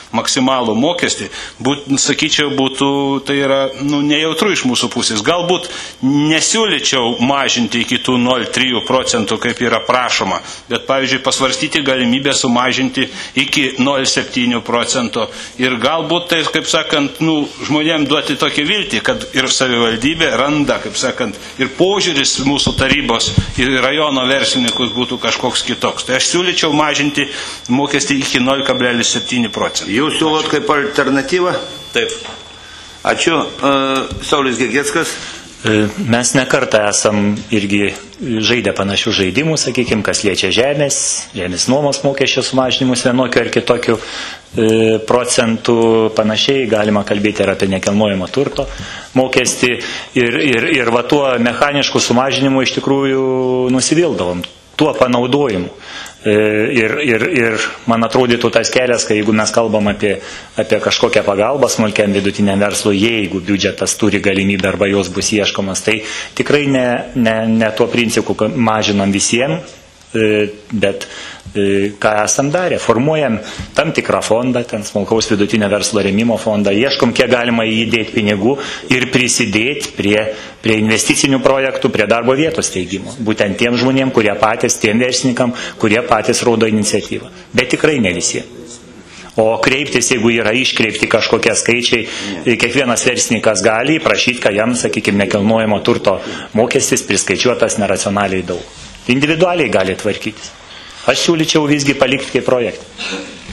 maksimalų mokestį, būt, sakyčiau, būtų, tai yra nu, nejautru iš mūsų pusės. Galbūt nesiūlyčiau mažinti iki tų nol komą tris procentų, kaip yra prašoma, bet, pavyzdžiui, pasvarstyti galimybę sumažinti iki nol komą septyni procento ir galbūt tai, kaip sakant, nu, žmonėms duoti tokį viltį, kad ir savivaldybė randa, kaip sakant, ir požiūris mūsų tarybos ir rajono verslininkus būtų kažkoks kitoks. Tai aš siūlyčiau mažinti mokestį iki nol komą septyni procentų. Jūs siūlot kaip alternatyvą? Taip. Ačiū. Uh, Saulis Gegeckas. Mes nekartą esam irgi žaidę panašių žaidimų, sakykime, kas liečia žemės, žemės nuomos mokesčio sumažinimus vienokiu ar kitokiu e, procentų, panašiai galima kalbėti ir apie nekilnojamo turto mokestį ir, ir, ir va tuo mechanišku sumažinimu iš tikrųjų nusivildavom, tuo panaudojimu. Ir, ir, ir man atrodytų tas kelias, kai jeigu mes kalbam apie, apie kažkokią pagalbą smulkiam vidutiniam verslo, jeigu biudžetas turi galimybę arba jos bus ieškomas, tai tikrai ne, ne, ne tuo principu mažinam visiems, bet ką esam darę, formuojam tam tikrą fondą, ten smulkaus vidutinio verslo rėmimo fondą, ieškom, kiek galima įdėti pinigų ir prisidėti prie, prie investicinių projektų, prie darbo vietos steigimo. Būtent tiem žmonėm, kurie patys, tiem verslininkam, kurie patys rodo iniciatyvą. Bet tikrai ne visiems. O kreiptis, jeigu yra iškreipti kažkokie skaičiai, kiekvienas verslininkas gali prašyti, kad jam, sakykime, nekilnojamo turto mokestis priskaičiuotas neracionaliai daug. Individualiai gali tvarkytis. Aš siūlyčiau visgi palikti kaip projektą.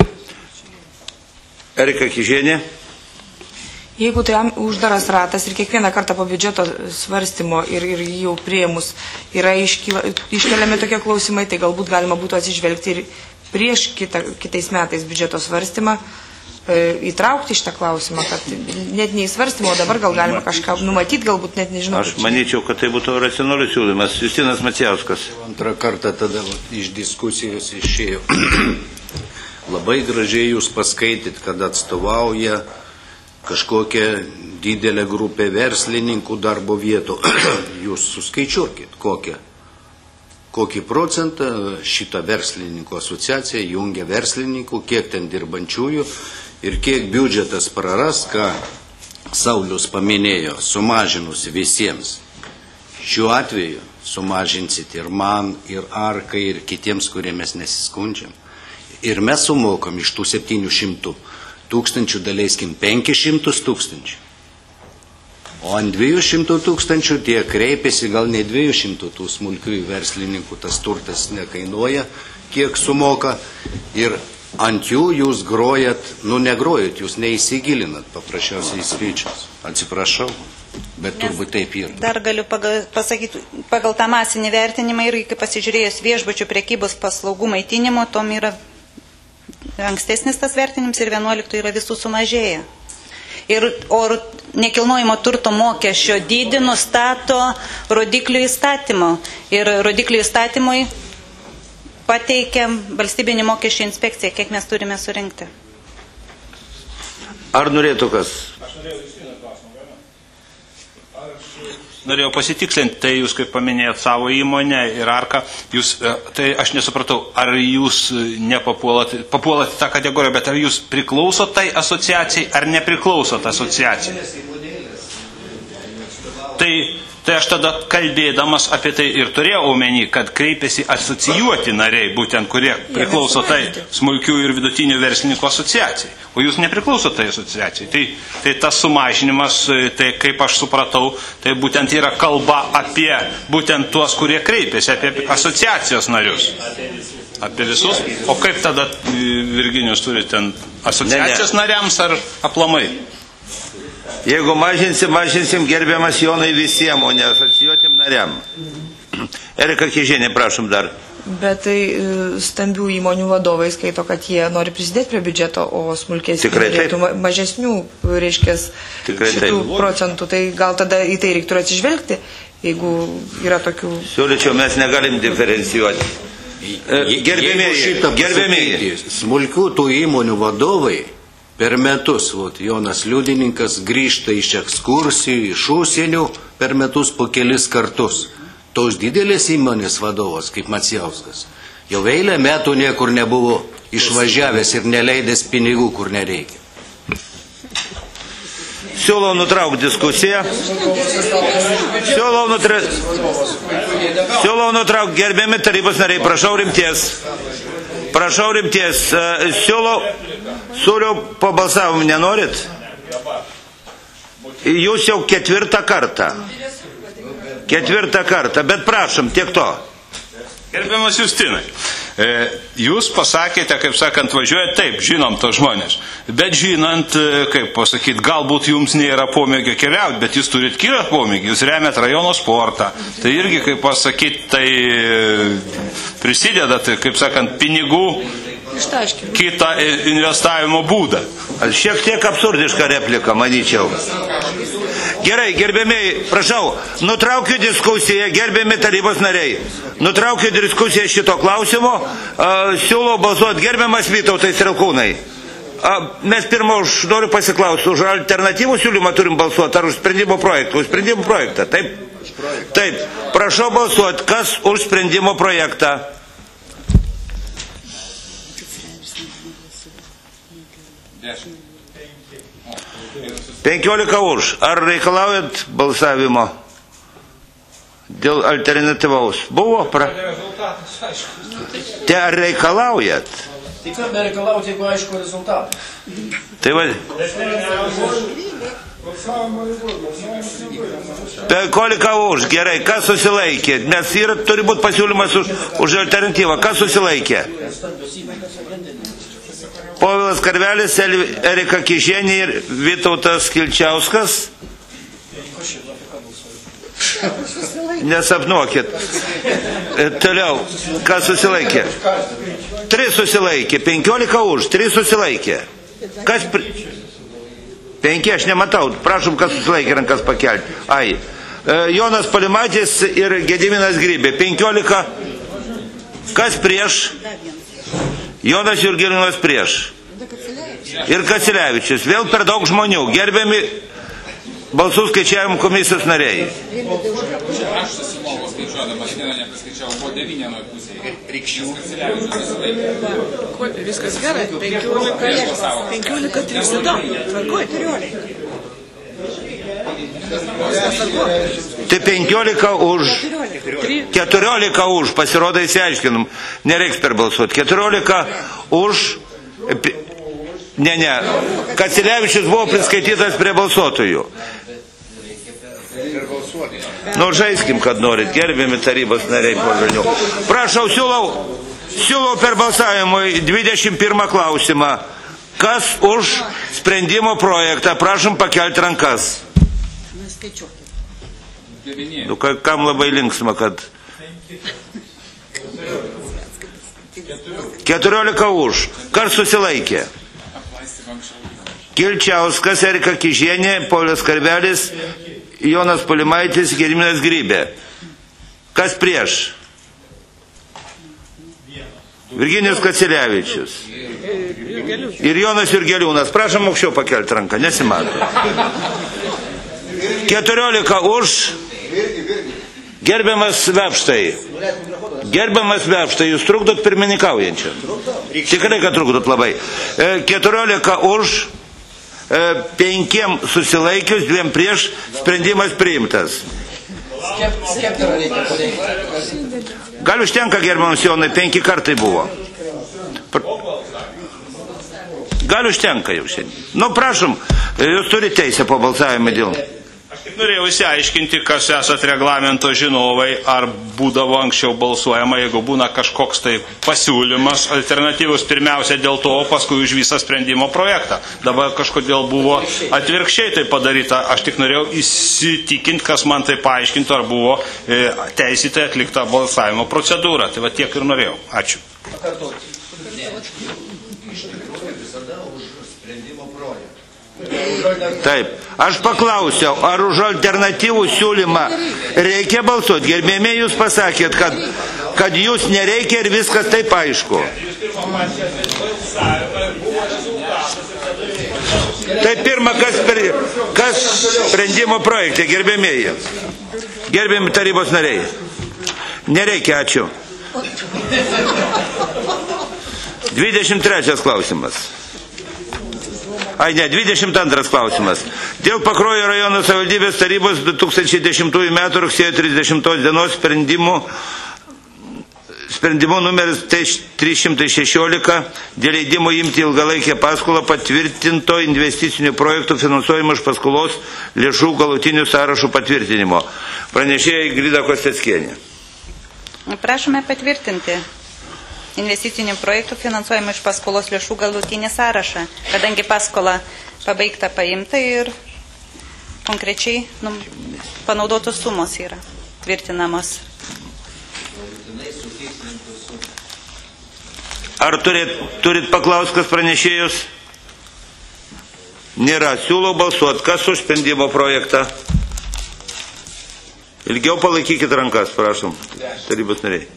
Erika Kižienė. Jeigu tai uždaras ratas ir kiekvieną kartą po biudžeto svarstymo ir, ir jau priėmus yra iškyla, iškeliami tokie klausimai, tai galbūt galima būtų atsižvelgti ir prieš kitą, kitais metais biudžeto svarstymą e, įtraukti šitą klausimą, kad net neįsvarstymo, o dabar gal galima kažką numatyti, galbūt net nežinau. Aš manyčiau, kad tai būtų racionalus siūlymas. Justinas Macijauskas. Antrą kartą tada iš diskusijos išėjo. Labai gražiai jūs paskaityt, kad atstovauja kažkokia didelė grupė verslininkų darbo vietų. Jūs suskaičiuokit, kokią. Kokį procentą šitą verslininkų asociacija jungia verslininkų, kiek ten dirbančiųjų ir kiek biudžetas praras, ką Saulius paminėjo, sumažinus visiems. Šiuo atveju sumažinsit ir man, ir Arkai, ir kitiems, kurie mes nesiskundžiam. Ir mes sumokam iš tų septynių šimtų tūkstančių, daleiskim, penkis šimtus tūkstančių. O ant dviejų šimtų tūkstančių tie kreipiasi, gal ne dviejų šimtų tų smulkių verslininkų, tas turtas nekainuoja, kiek sumoka. Ir ant jų jūs grojat, nu negrojat, jūs neįsigilinat paprasčiausiai skaičius. Atsiprašau, bet turbūt taip yra. Dar galiu pagal, pasakyti, pagal tą masinį vertinimą ir kai pasižiūrėjus viešbučių prekybos paslaugų maitinimo, tom yra ankstesnis tas vertinimas ir vienuoliktų yra visų sumažėję. Ir, o nekilnojimo turto mokesčio dydį nustato rodiklių įstatymo. Ir rodiklių įstatymui pateikiam valstybinį mokesčių inspekciją, kiek mes turime surinkti. Ar norėtų kas? Norėjau pasitikslinti, tai jūs, kaip paminėjot savo įmonę ir Arką, jūs, tai aš nesupratau, ar jūs nepapuolate papuolate tą kategoriją, bet ar jūs priklausot tai asociacijai, ar nepriklausot asociacijai? Tai, tai aš tada kalbėdamas apie tai ir turėjau omeny, kad kreipiasi asocijuoti nariai, būtent kurie priklauso tai smulkių ir vidutinių verslininkų asociacijai, o jūs nepriklausote tai asociacijai. Tai, tai tas sumažinimas, tai kaip aš supratau, tai būtent yra kalba apie būtent tuos, kurie kreipiasi, apie asociacijos narius. Apie visus. O kaip tada Virginijus turi ten asociacijos ne, ne. nariams ar aplamai? Jeigu mažinsim, mažinsim gerbiamas Jonai visiems, o ne asocijuotiem nariam. Erika Kižienė, prašom dar. Bet tai stambių įmonių vadovai skaito, kad jie nori prisidėti prie biudžeto, o smulkesnių norėtų mažesnių, reiškia, šitų procentų. Tai gal tada į tai reiktų atsižvelgti, jeigu yra tokių... Siūlyčiau, mes negalim diferencijuoti. Gerbėmėji, gerbėmėji. Smulkių tų įmonių vadovai per metus, vat, Jonas liudininkas grįžta iš ekskursijų, iš užsienių per metus po kelis kartus. Tos didelės įmonės vadovas, kaip Macijauskas, jau eilę metų niekur nebuvo išvažiavęs ir neleidęs pinigų, kur nereikia. Siūlau nutraukti diskusiją. Siūlau, nutra... Siūlau nutraukti, gerbiami tarybos nariai, prašau rimties. Prašau rimties. Siūlau, siūliau po balsavimą, nenorit? Jūs jau ketvirtą kartą. Ketvirtą kartą, bet prašom, tiek to. Gerbiamas Justinai, jūs pasakėte, kaip sakant, važiuoja taip, žinom to žmonės, bet žinant, kaip pasakyti, galbūt jums nėra pomėgio keliauti, bet jūs turit kitą pomėgį, jūs remiat rajono sportą, tai irgi, kaip pasakyti, tai prisideda, tai, kaip sakant, pinigų kitą investavimo būdą. Šiek tiek absurdiška replika, manyčiau. Gerai, gerbėmiai, prašau, nutraukiu diskusiją, gerbėmi tarybos nariai. Nutraukiu diskusiją šito klausimo, siūlau balsuoti, gerbiamas Vytautai Strelkūnai. Mes pirmą už noriu pasiklausti, už alternatyvų siūlymą turim balsuoti, ar už sprendimo projektą? Už sprendimo projektą, taip? Taip, prašau balsuoti, kas už sprendimo projektą? penkiolika už. Ar reikalaujat balsavimo dėl alternatyvaus? Buvo? Pra... Te ar reikalaujat? Tai kaip nereikalauti, jeigu aišku rezultatą? Tai va... penkiolika už. Gerai, kas susilaikė? Nes yra, turi būti pasiūlymas už, už alternatyvą. Kas susilaikė? Povilas Karvelis, Erika Kižienė ir Vytautas Kilčiauskas. Nesapnuokit. Toliau, kas susilaikė? Tris susilaikė, penkiolika už, tris susilaikė. Kas... Pri... Penki, aš nematau, prašom, kas susilaikė rankas pakelti. Ai, Jonas Palimatis ir Gediminas Grybė, penkiolika. Kas prieš? Jonas Jurgelinas prieš. Ir Kasilevičius. Vėl per daug žmonių. Gerbiami balsų skaičiavimo komisijos nariai. Aš susimolau skaičiuodamas, vieną nepaskaičiavau, buvo devynienoj pusėje. Rykščių Kasilevičius susilaikė. Viskas gerai. penkiolika trys Tvarkoj. Tai penkiolika už, keturiolika už, pasirodo įsiaiškinam, nereiks per balsuoti, keturiolika už, ne, ne, Kasilevičius buvo priskaitytas prie balsuotojų. Nu, žaiskim, kad norit, gerbiami tarybos nariai po žanių. Prašau, siūlau, siūlau per balsavimui dvidešimt pirmą klausimą. Kas už sprendimo projektą? Prašom pakelti rankas. Nu, kam labai linksma, kad... keturiolika už. Kas susilaikė? Kilčiauskas, Erika Kižienė, Povilas Karvelis, Jonas Polimaitis, Gediminas Grybė. Kas prieš? Virginijus Kasilevičius. Ir Jonas Jurgeliūnas. Prašom aukščiau pakelti ranką, nesimato. keturiolika už. Gerbiamas Vepštai. Gerbiamas Vepštai, jūs trukdot pirmininkaujančią. Tikrai, kad trukdot labai. keturiolika už. Penkiem susilaikius, dviem prieš. Sprendimas priimtas. Gal užtenka, gerbiamas Jonai, penki kartai buvo. Gal užtenka jau šiandien. Nu, prašom, jūs turite teisę po balsavimą dėl. Aš tik norėjau įsiaiškinti, kas esat reglamento žinovai, ar būdavo anksčiau balsuojama, jeigu būna kažkoks tai pasiūlymas, alternatyvus pirmiausia dėl to, paskui už visą sprendimo projektą. Dabar kažkodėl buvo atvirkščiai tai padaryta. Aš tik norėjau įsitikinti, kas man tai paaiškintų, ar buvo e, teisėtai atlikta balsavimo procedūra. Tai va tiek ir norėjau. Ačiū. Taip, aš paklausiau, ar už alternatyvų siūlymą reikia balsuoti. Gerbėmiai, jūs pasakėt, kad, kad jūs nereikia ir viskas taip aišku. Tai pirma, kas, per, kas sprendimo projekte, gerbėmieji. Gerbėmi tarybos nariai. Nereikia, ačiū. dvidešimt trečias klausimas. Ai ne, dvidešimt antras klausimas. Dėl Pakruojo rajono savivaldybės tarybos du tūkstančiai dešimtųjų metų rugsėjo trisdešimtos dienos sprendimų Sprendimo numeris trys šimtai šešiolika dėl leidimo imti ilgalaikę paskolą patvirtinto investicinių projektų finansuojimo iš paskolos lėšų galutinių sąrašų patvirtinimo. Pranešėja Ingrida Kosteckienė. Prašome patvirtinti investicinių projektų finansuojimo iš paskolos lėšų galutinį sąrašą, kadangi paskola pabaigta paimta ir konkrečiai nu, panaudotos sumos yra tvirtinamos. Ar turit, turit paklaus, kas pranešėjus? Nėra. Siūlau balsuoti. Kas už sprendimo projektą? Ilgiau palaikykit rankas, prašom. Tarybos nariai.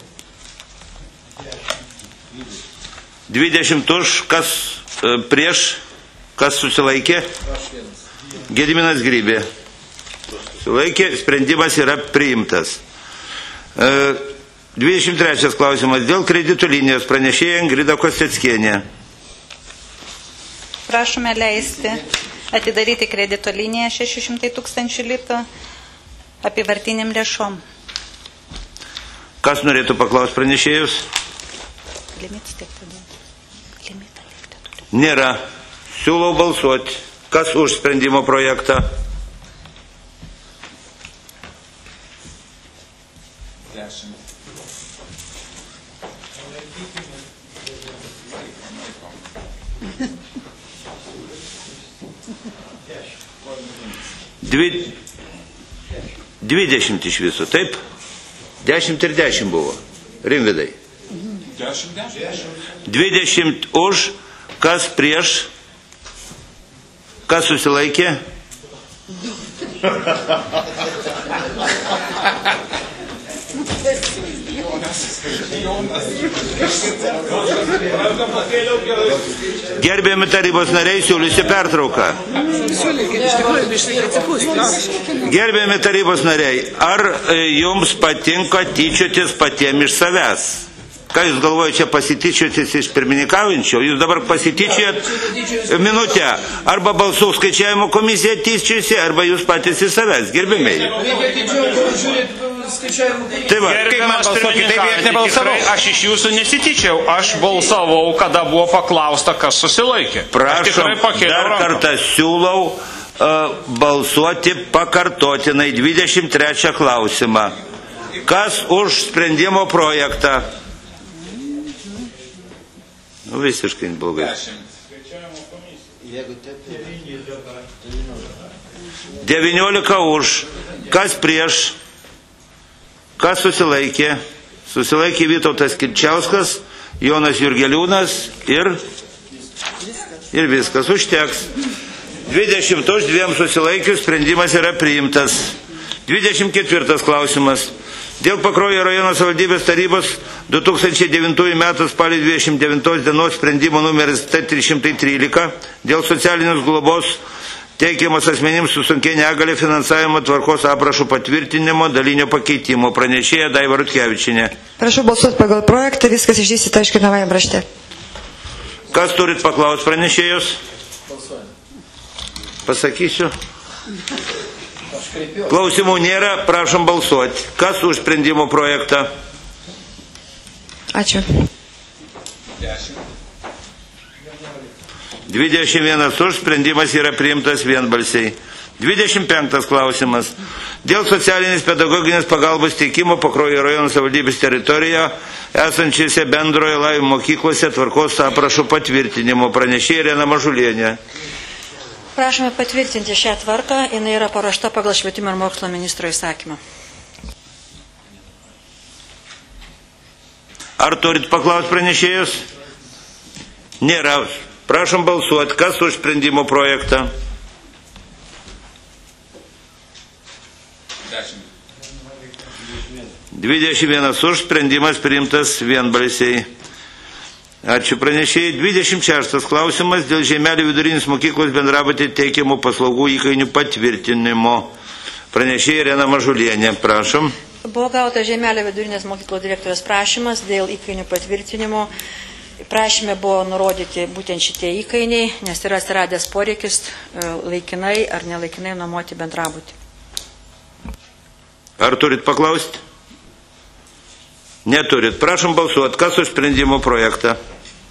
dvidešimt už. Kas e, prieš? Kas susilaikė? Gediminas Grybė. Susilaikė. Sprendimas yra priimtas. E, dvidešimt trečias klausimas dėl kreditų linijos pranešėja Ingrida Kosteckienė. Prašome leisti atidaryti kredito liniją šeši šimtai tūkstančių litų apyvartiniam lėšom. Kas norėtų paklausti pranešėjus? Nėra. Siūlau balsuoti. Kas už sprendimo projektą? Dvi, dvidešimt iš viso, taip? Dešimt ir dešimt buvo. Rimvidai. Dvidešimt už, kas prieš, kas susilaikė? Gerbiami tarybos nariai, siūlysiu pertrauką. Gerbiami tarybos nariai, ar jums patinka tyčiotis patiem iš savęs? Ką jūs galvojate, čia pasityčiotis iš pirmininkaujančio? Jūs dabar pasityčiojat minutę. Arba balsų skaičiavimo komisija tyčiojasi, arba jūs patys iš savęs. Gerbimiai. Tai va, kaip man balsuoti, taip aš nebalsavau. Aš iš jūsų nesityčiau, aš balsavau, kada buvo paklausta, kas susilaikė. Prašom, dar kartą siūlau uh, balsuoti pakartotinai dvidešimt trečią klausimą. Kas už sprendimo projektą? Nu, visiškai blogai. devyniolika už. Kas prieš? Kas susilaikė? Susilaikė Vytautas Kilčiauskas, Jonas Jurgeliūnas ir, ir viskas užteks. dvidešimt už, dviem susilaikius, sprendimas yra priimtas. dvidešimt ketvirtas klausimas. Dėl Pakruojo rajono savivaldybės tarybos du tūkstančiai devintųjų metų spalio dvidešimt devintos dienos sprendimo numeris T trys šimtai trylika dėl socialinės globos teikiamas asmenims su sunkia negalia finansavimo tvarkos aprašų patvirtinimo dalinio pakeitimo. Pranešėja Daiva Rutkevičienė. Prašau balsuoti pagal projektą, viskas išdėstyta aiškinamajame rašte. Kas turit paklausti pranešėjus? Pasakysiu. Klausimų nėra, prašom balsuoti. Kas už sprendimo projektą? Ačiū. dvidešimt vienas už, sprendimas yra priimtas vienbalsiai. dvidešimt penktas klausimas. Dėl socialinės pedagoginės pagalbos teikimo Pakruojo rajono savivaldybės teritorijoje esančiose bendrojo lavinimo mokyklose tvarkos aprašų patvirtinimo. Pranešėja Irena Mažulienė. Prašome patvirtinti šią tvarką, jinai yra paruošta pagal švietimo ir mokslo ministro įsakymą. Ar turit paklausti pranešėjus? Nėra. Prašom balsuoti. Kas už sprendimo projektą? dvidešimt vienas už, sprendimas priimtas vienbalsiai. Ačiū pranešėjai. dvidešimt šeštas klausimas dėl Žemelio vidurinės mokyklos bendrabutį teikiamų paslaugų įkainių patvirtinimo. Pranešėjai Irena Mažulienė, prašom. Buvo gauta Žemelio vidurinės mokyklos direktorės prašymas dėl įkainių patvirtinimo Prašyme buvo nurodyti būtent šitie įkainiai, nes yra atsiradęs poreikis laikinai ar nelaikinai nuomoti bendrabutį. Ar turit paklausti? Neturit. Prašom balsuoti. Kas už sprendimo projektą?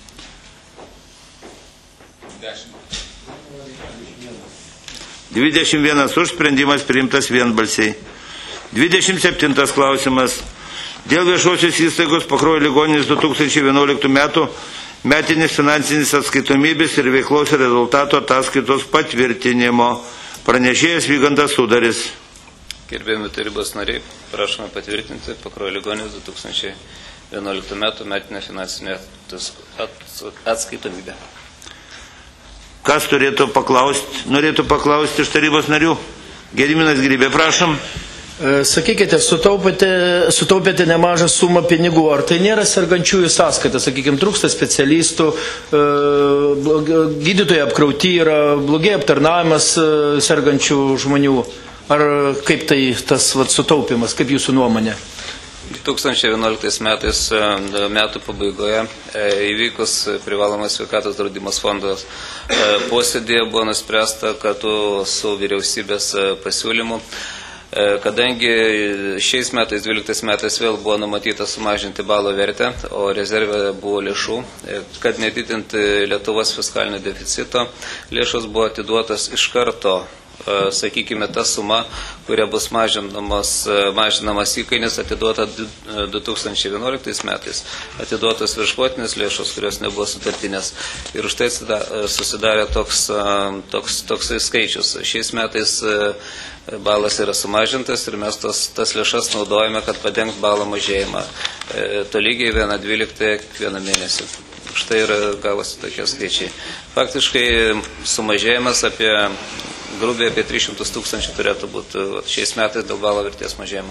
dvidešimt vienas už, sprendimas priimtas vienbalsiai. dvidešimt septintas klausimas. Dėl viešosios įstaigos Pakruojo ligoninės du tūkstančiai vienuoliktų metų metinis finansinis atskaitomybės ir veiklos rezultato ataskaitos patvirtinimo. Pranešėjas Vygantas Sudaris. Gerbėjami tarybos nariai, prašome patvirtinti Pakruojo ligoninės du tūkstančiai vienuoliktų metų metinę finansinę atskaitomybę. Kas turėtų paklausti, norėtų paklausti iš tarybos narių? Gediminas Grybė, prašom. Sakykite, sutaupėte, sutaupėte nemažą sumą pinigų, ar tai nėra sergančiųjų sąskaita, sakykime, trūksta specialistų, gydytojai apkrauti yra, blogai aptarnavimas sergančių žmonių, ar kaip tai tas vat, sutaupimas, kaip jūsų nuomonė? du tūkstančiai vienuoliktais metais metų pabaigoje įvykus privalomas sveikatos draudimas fondos posėdėje buvo nuspręsta kartu su vyriausybės pasiūlymu, kadangi šiais metais, dvyliktais metais vėl buvo numatyta sumažinti balo vertę, o rezervė buvo lėšų, kad nedidinti Lietuvos fiskalinio deficito, lėšos buvo atiduotas iš karto, sakykime, ta suma, kuria bus mažinamas, mažinamas įkainis, atiduota du tūkstančiai vienuoliktais metais, atiduotos virškvotinės lėšos, kurios nebuvo sutartinės. Ir už tai susidarė toks, toks, toksai skaičius. Šiais metais balas yra sumažintas ir mes tos, tas lėšas naudojame, kad padengt balo mažėjimą. Tolygiai vieną dvyliktąją kiekvieną mėnesį. Štai yra gavosi tokie skaičiai. Faktiškai sumažėjimas apie grubiai apie tris šimtus tūkstančių turėtų būti šiais metais dėl balo vertės mažėjimo.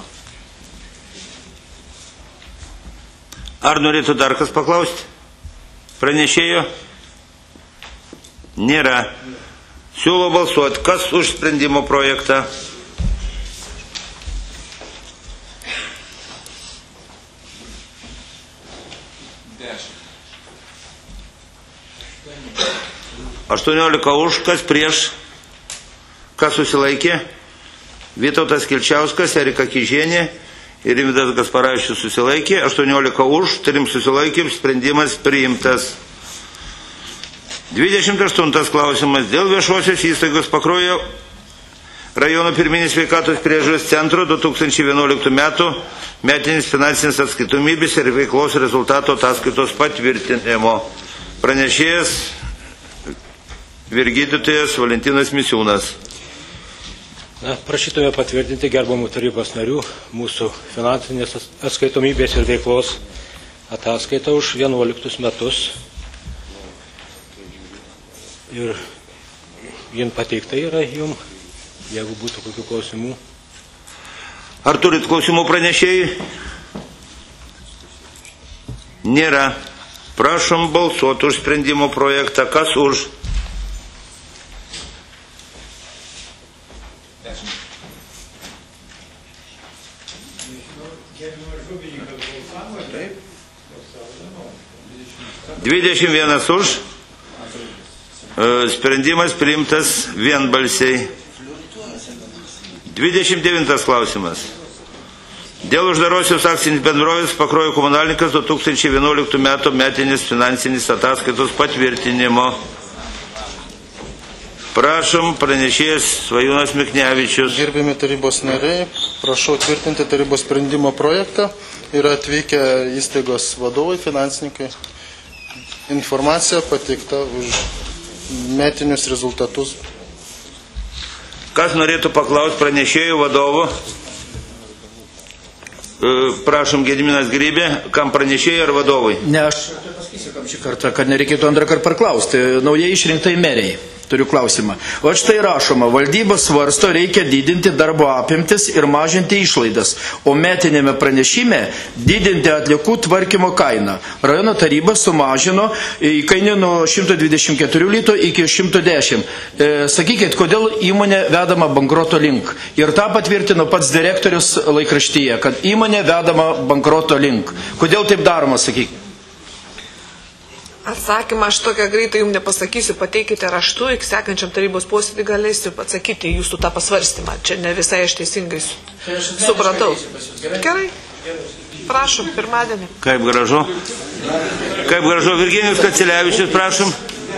Ar norėtų dar kas paklausti? Pranešėjo? Nėra. Siūlo balsuoti. Kas už sprendimo projektą? aštuoniolika už, kas prieš? Kas susilaikė? Vytautas Kilčiauskas, Erika Kižienė ir Rimvydas Gasparavičius susilaikė. aštuoniolika už, trim susilaikėm, sprendimas priimtas. dvidešimt aštuntas klausimas. Dėl viešosios įstaigos Pakruojo rajono pirminės sveikatos priežiūros centro du tūkstančiai vienuoliktų metų metinis finansinės atskaitomybės ir veiklos rezultato ataskaitos patvirtinimo. Pranešėjas vyrgydytojas Valentinas Misiūnas. Na, prašytume patvirtinti gerbamų tarybos narių mūsų finansinės atskaitomybės ir veiklos ataskaitą už vienuoliktus metus. Ir jin pateikta yra jum, jeigu būtų kokių klausimų. Ar turit klausimų pranešėjai? Nėra. Prašom balsuoti už sprendimo projektą. Kas už? dvidešimt vienas už. Sprendimas priimtas vienbalsiai. dvidešimt devintas klausimas. Dėl uždarosios akcinės bendrovės Pakruojo komunalininkas du tūkstančiai vienuoliktų metų metinis finansinis ataskaitos patvirtinimo. Prašom, pranešėjas Svajūnas Miknevičius. Gerbiami tarybos nariai, prašau tvirtinti tarybos sprendimo projektą. Yra atvykę įstaigos vadovai, finansininkai. Informacija pateikta už metinius rezultatus. Kas norėtų paklausti pranešėjų vadovų? Prašom, Gediminas Grybė, kam pranešėjai ar vadovai? Ne, aš pasakysiu, kam šį kartą, kad nereikėtų antrą kartą parklausti. Naujai išrinktai meriai. Turiu klausimą. O štai rašoma, valdyba svarsto, reikia didinti darbo apimtis ir mažinti išlaidas, o metinėme pranešime didinti atliekų tvarkymo kainą. Rajono taryba sumažino įkainį nuo šimto dvidešimt keturių litų iki šimto dešimt. E, sakykit, kodėl įmonė vedama bankroto link? Ir tą patvirtino pats direktorius laikraštyje, kad įmonė vedama bankroto link. Kodėl taip daroma, sakykit? Atsakymą aš tokią greitai jums nepasakysiu, pateikite raštu, iki sekančiam tarybos posėdį galėsiu atsakyti jūsų tą pasvarstymą. Čia ne visai aš teisingai supratau. Gerai, prašom, pirmadienį. Kaip gražu. Kaip gražu. Virginijus Kacelevičius, prašom.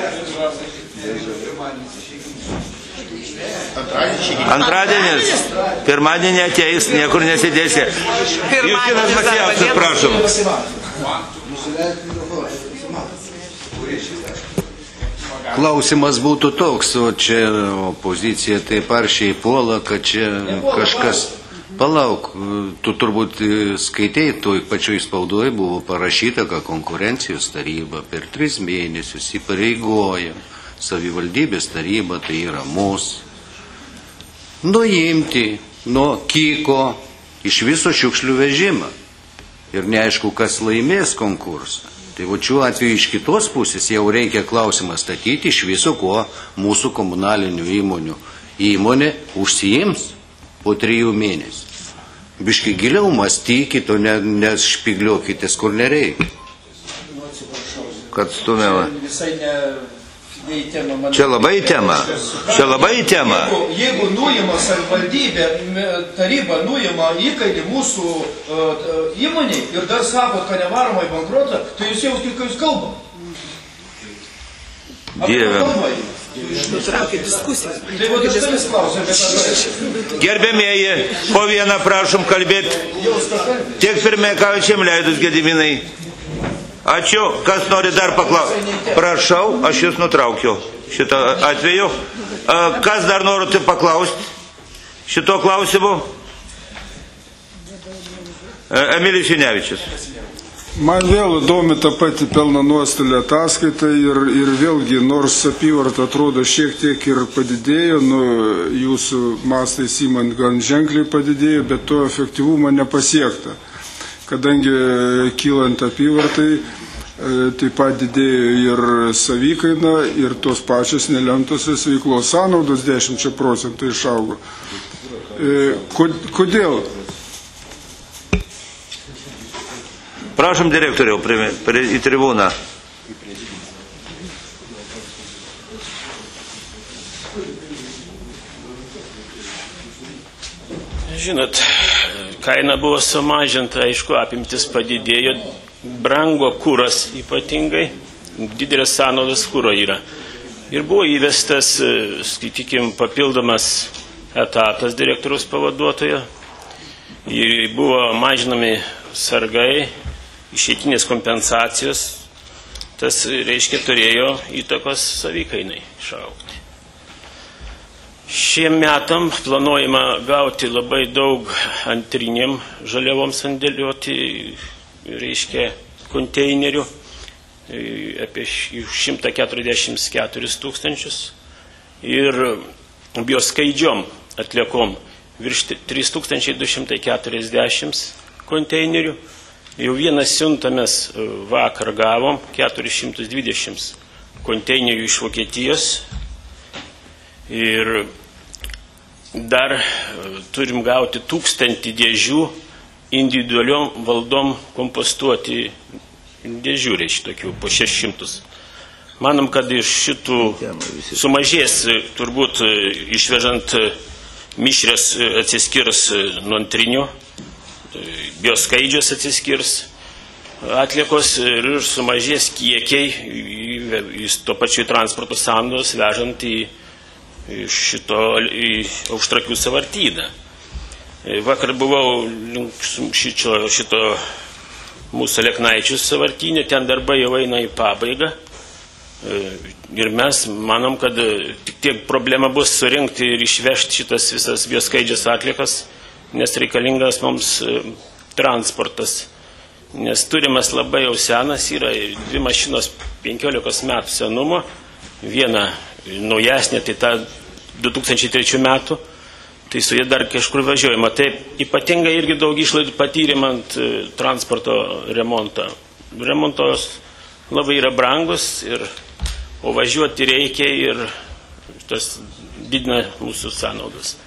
Antradienis. Pirmadienį ateis, niekur nesidėsi. Justinas Macijauskas, prašom. Klausimas būtų toks, o čia opozicija taip aršiai puola, kad čia kažkas... Palauk, tu turbūt skaitėjai, toj pačioj spaudoj buvo parašyta, kad konkurencijos taryba per tris mėnesius įpareigoja savivaldybės taryba, tai yra mūsų, nuimti nuo Kyko iš viso šiukšlių vežimą. Ir neaišku, kas laimės konkursą. Tai va šiuo atveju iš kitos pusės jau reikia klausimą statyti iš viso, kuo mūsų komunalinių įmonių įmonė užsiims po trijų mėnesių. Biškai giliau mąstykit, o ne, nešpigliuokitės, kur nereikia. Kad stumėma. Čia labai tema. Čia labai tema. Jeigu, jeigu nuima savivaldybė, taryba nuima įkainį mūsų uh, įmonei ir dar sakot, kad nevaroma į bankrotą, tai jūs jauskit, ką jūs kalbam. Dieve. Gerbėmėji, po vieną prašom kalbėti. Tiek pirmininkaujančiam leidus, Gediminai. Ačiū. Kas nori dar paklausti? Prašau, aš jūs nutraukiu šitą atveju. Kas dar norite paklausti šito klausimu? Emilis Junevičius. Man vėl įdomi ta pati pelno nuostolio ataskaita ir, ir vėlgi, nors apyvarta atrodo šiek tiek ir padidėjo, nu, jūsų mastais įmant gan ženkliai padidėjo, bet to efektyvumo nepasiekta. Kadangi kylant apyvartai, taip pat didėjo ir savikaina, ir tos pačios nelemtosios veiklos sąnaudos dešimčia procentų išaugo. Kodėl? Prašom direktoriau į tribūną. Žinot, kaina buvo sumažinta, aišku, apimtis padidėjo, brango kuras ypatingai, didelės sąnaudos kuro yra. Ir buvo įvestas, skaitykim, papildomas etatas direktoriaus pavaduotojo, ir buvo mažinami sargai, išeitinės kompensacijos, tas, reiškia, turėjo įtakos savikainai išaugti. Šiem metam planuojama gauti labai daug antriniam žaliavom sandėliuoti, reiškia, konteinerių, apie šimtą keturiasdešimt keturis tūkstančius, ir bioskaidžiom atliekom virš trys tūkstančiai du šimtai keturiasdešimt konteinerių. Jau vieną siuntą mes vakar gavom, keturis šimtus dvidešimt konteinerių iš Vokietijos, ir dar turim gauti tūkstantį dėžių individualiom valdom kompostuoti dėžių, reiškia, tokių po šešis šimtus. Manom, kad iš šitų sumažės, turbūt išvežant mišrias atsiskirs nuo antrinio, bioskaidžios atsiskirs atliekos ir sumažės kiekiai į to pačiu transporto sąnaudos vežant į šito į Aukštrakių sąvartyną. Vakar buvau šito, šito mūsų Leknaičių sąvartynė, ten darbai jau eina į pabaigą. Ir mes manom, kad tik tiek problema bus surinkti ir išvežti šitas visas bioskaidžias atliekas, nes reikalingas mums transportas. Nes turimas labai jau senas, yra dvi mašinos penkiolikos metų senumo, viena naujesnė, tai ta du tūkstančiai trečių metų, tai su jie dar kažkur važiuojama. Taip, ypatingai irgi daug išlaidų patyrėm ant transporto remonto. Remontos labai yra brangus, ir, o važiuoti reikia ir tas didina mūsų sąnaudas.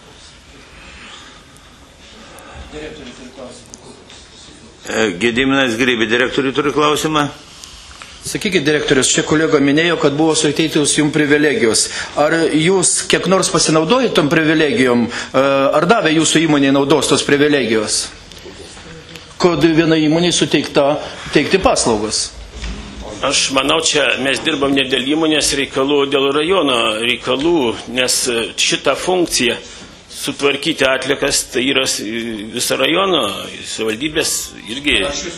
Gediminas Grybė, direktoriui turi klausimą. Sakykit, direktorius, čia kolega minėjo, kad buvo suteiktos jums privilegijos. Ar jūs kiek nors pasinaudojate tom privilegijom, ar davė jūsų įmonė naudos tos privilegijos? Kad viena įmonė suteikta teikti paslaugas. Aš manau, čia mes dirbam ne dėl įmonės reikalų, dėl rajono reikalų, nes šitą funkciją sutvarkyti atlikas, tai yra viso rajono, savivaldybės irgi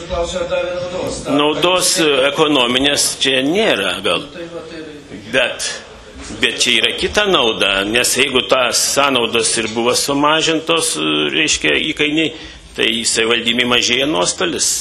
naudos ekonominės čia nėra gal. Bet, bet čia yra kita nauda, nes jeigu tas sąnaudos ir buvo sumažintos, reiškia, įkainiai, tai savivaldybė mažėja nuostolis.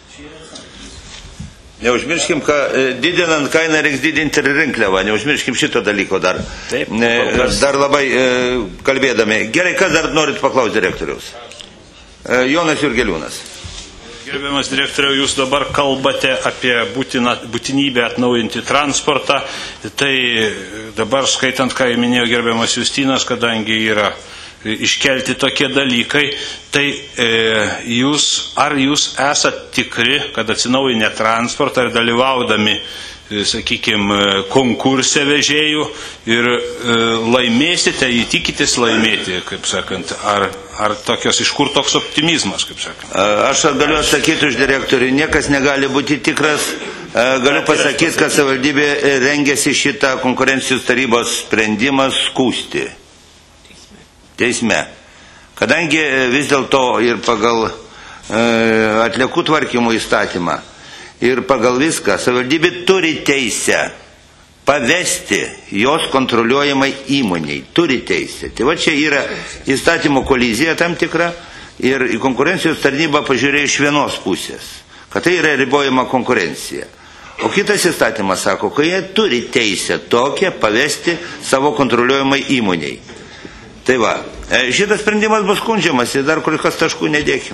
Neužmirškim, kad didinant kainą reiks didinti ir rinkliavą, neužmirškim šito dalyko dar. Taip, dar labai kalbėdami. Gerai, kas dar norit paklausti direktoriaus? Jonas Jurgeliūnas. Gerbiamas direktoriau, jūs dabar kalbate apie būtina, būtinybę atnaujinti transportą. Tai dabar skaitant, ką minėjo gerbiamas Justinas, kadangi yra iškelti tokie dalykai, tai e, jūs, ar jūs esat tikri, kad atsinaujinę transportą ir dalyvaudami, e, sakykime, konkurse vežėjų ir e, laimėsite, įtikitės laimėti, kaip sakant, ar, ar tokios, iš kur toks optimizmas, kaip sakant? Aš galiu atsakyti už direktorių, niekas negali būti tikras. Galiu pasakyti, kad savivaldybė rengėsi šitą konkurencijos tarybos sprendimą skųsti teisme. Kadangi vis dėlto ir pagal e, atliekų tvarkymo įstatymą ir pagal viską savivaldybė turi teisę pavesti jos kontroliuojamai įmoniai. Turi teisę. Tai va čia yra įstatymo kolizija tam tikra ir į konkurencijos tarnybą pažiūrėjo iš vienos pusės, kad tai yra ribojama konkurencija. O kitas įstatymas sako, kad jie turi teisę tokią pavesti savo kontroliuojamai įmoniai. Tai va, šitas sprendimas bus skundžiamas ir dar kur kas taškų nedėkim.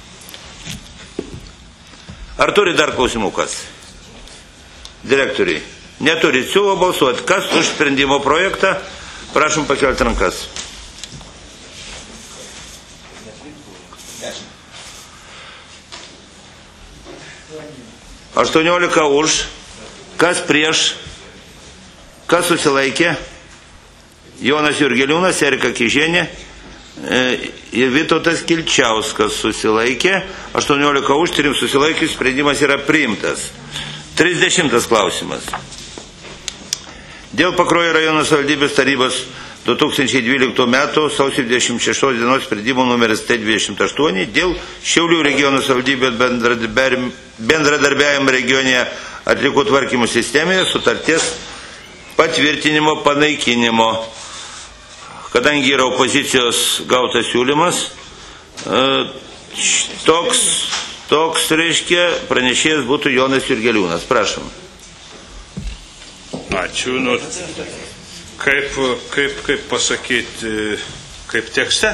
Ar turi dar klausimukas? Direktoriai, neturi, siūlo balsuoti. Kas už sprendimo projektą? Prašom pakelti rankas. aštuoniolika už. Kas prieš? Kas susilaikė? Jonas Jurgeliūnas, Erika Kižienė ir Vytautas Kilčiauskas susilaikė. aštuoniolika už, trim susilaikė, sprendimas yra priimtas. trisdešimtas klausimas. Dėl Pakruojo rajono savivaldybės tarybos du tūkstančiai dvyliktų metų sausio dvidešimt šeštos dienos sprendimo numeris T dvidešimt aštuoni dėl Šiaulių regiono savivaldybės bendradarbiavimo regione atliekų tvarkymo sistemoje sutarties patvirtinimo panaikinimo. Kadangi yra opozicijos gautas siūlymas, toks, toks reiškia, pranešėjas būtų Jonas Jurgeliūnas. Prašom. Ačiū. Nu, kaip, kaip, kaip pasakyti, kaip tekste?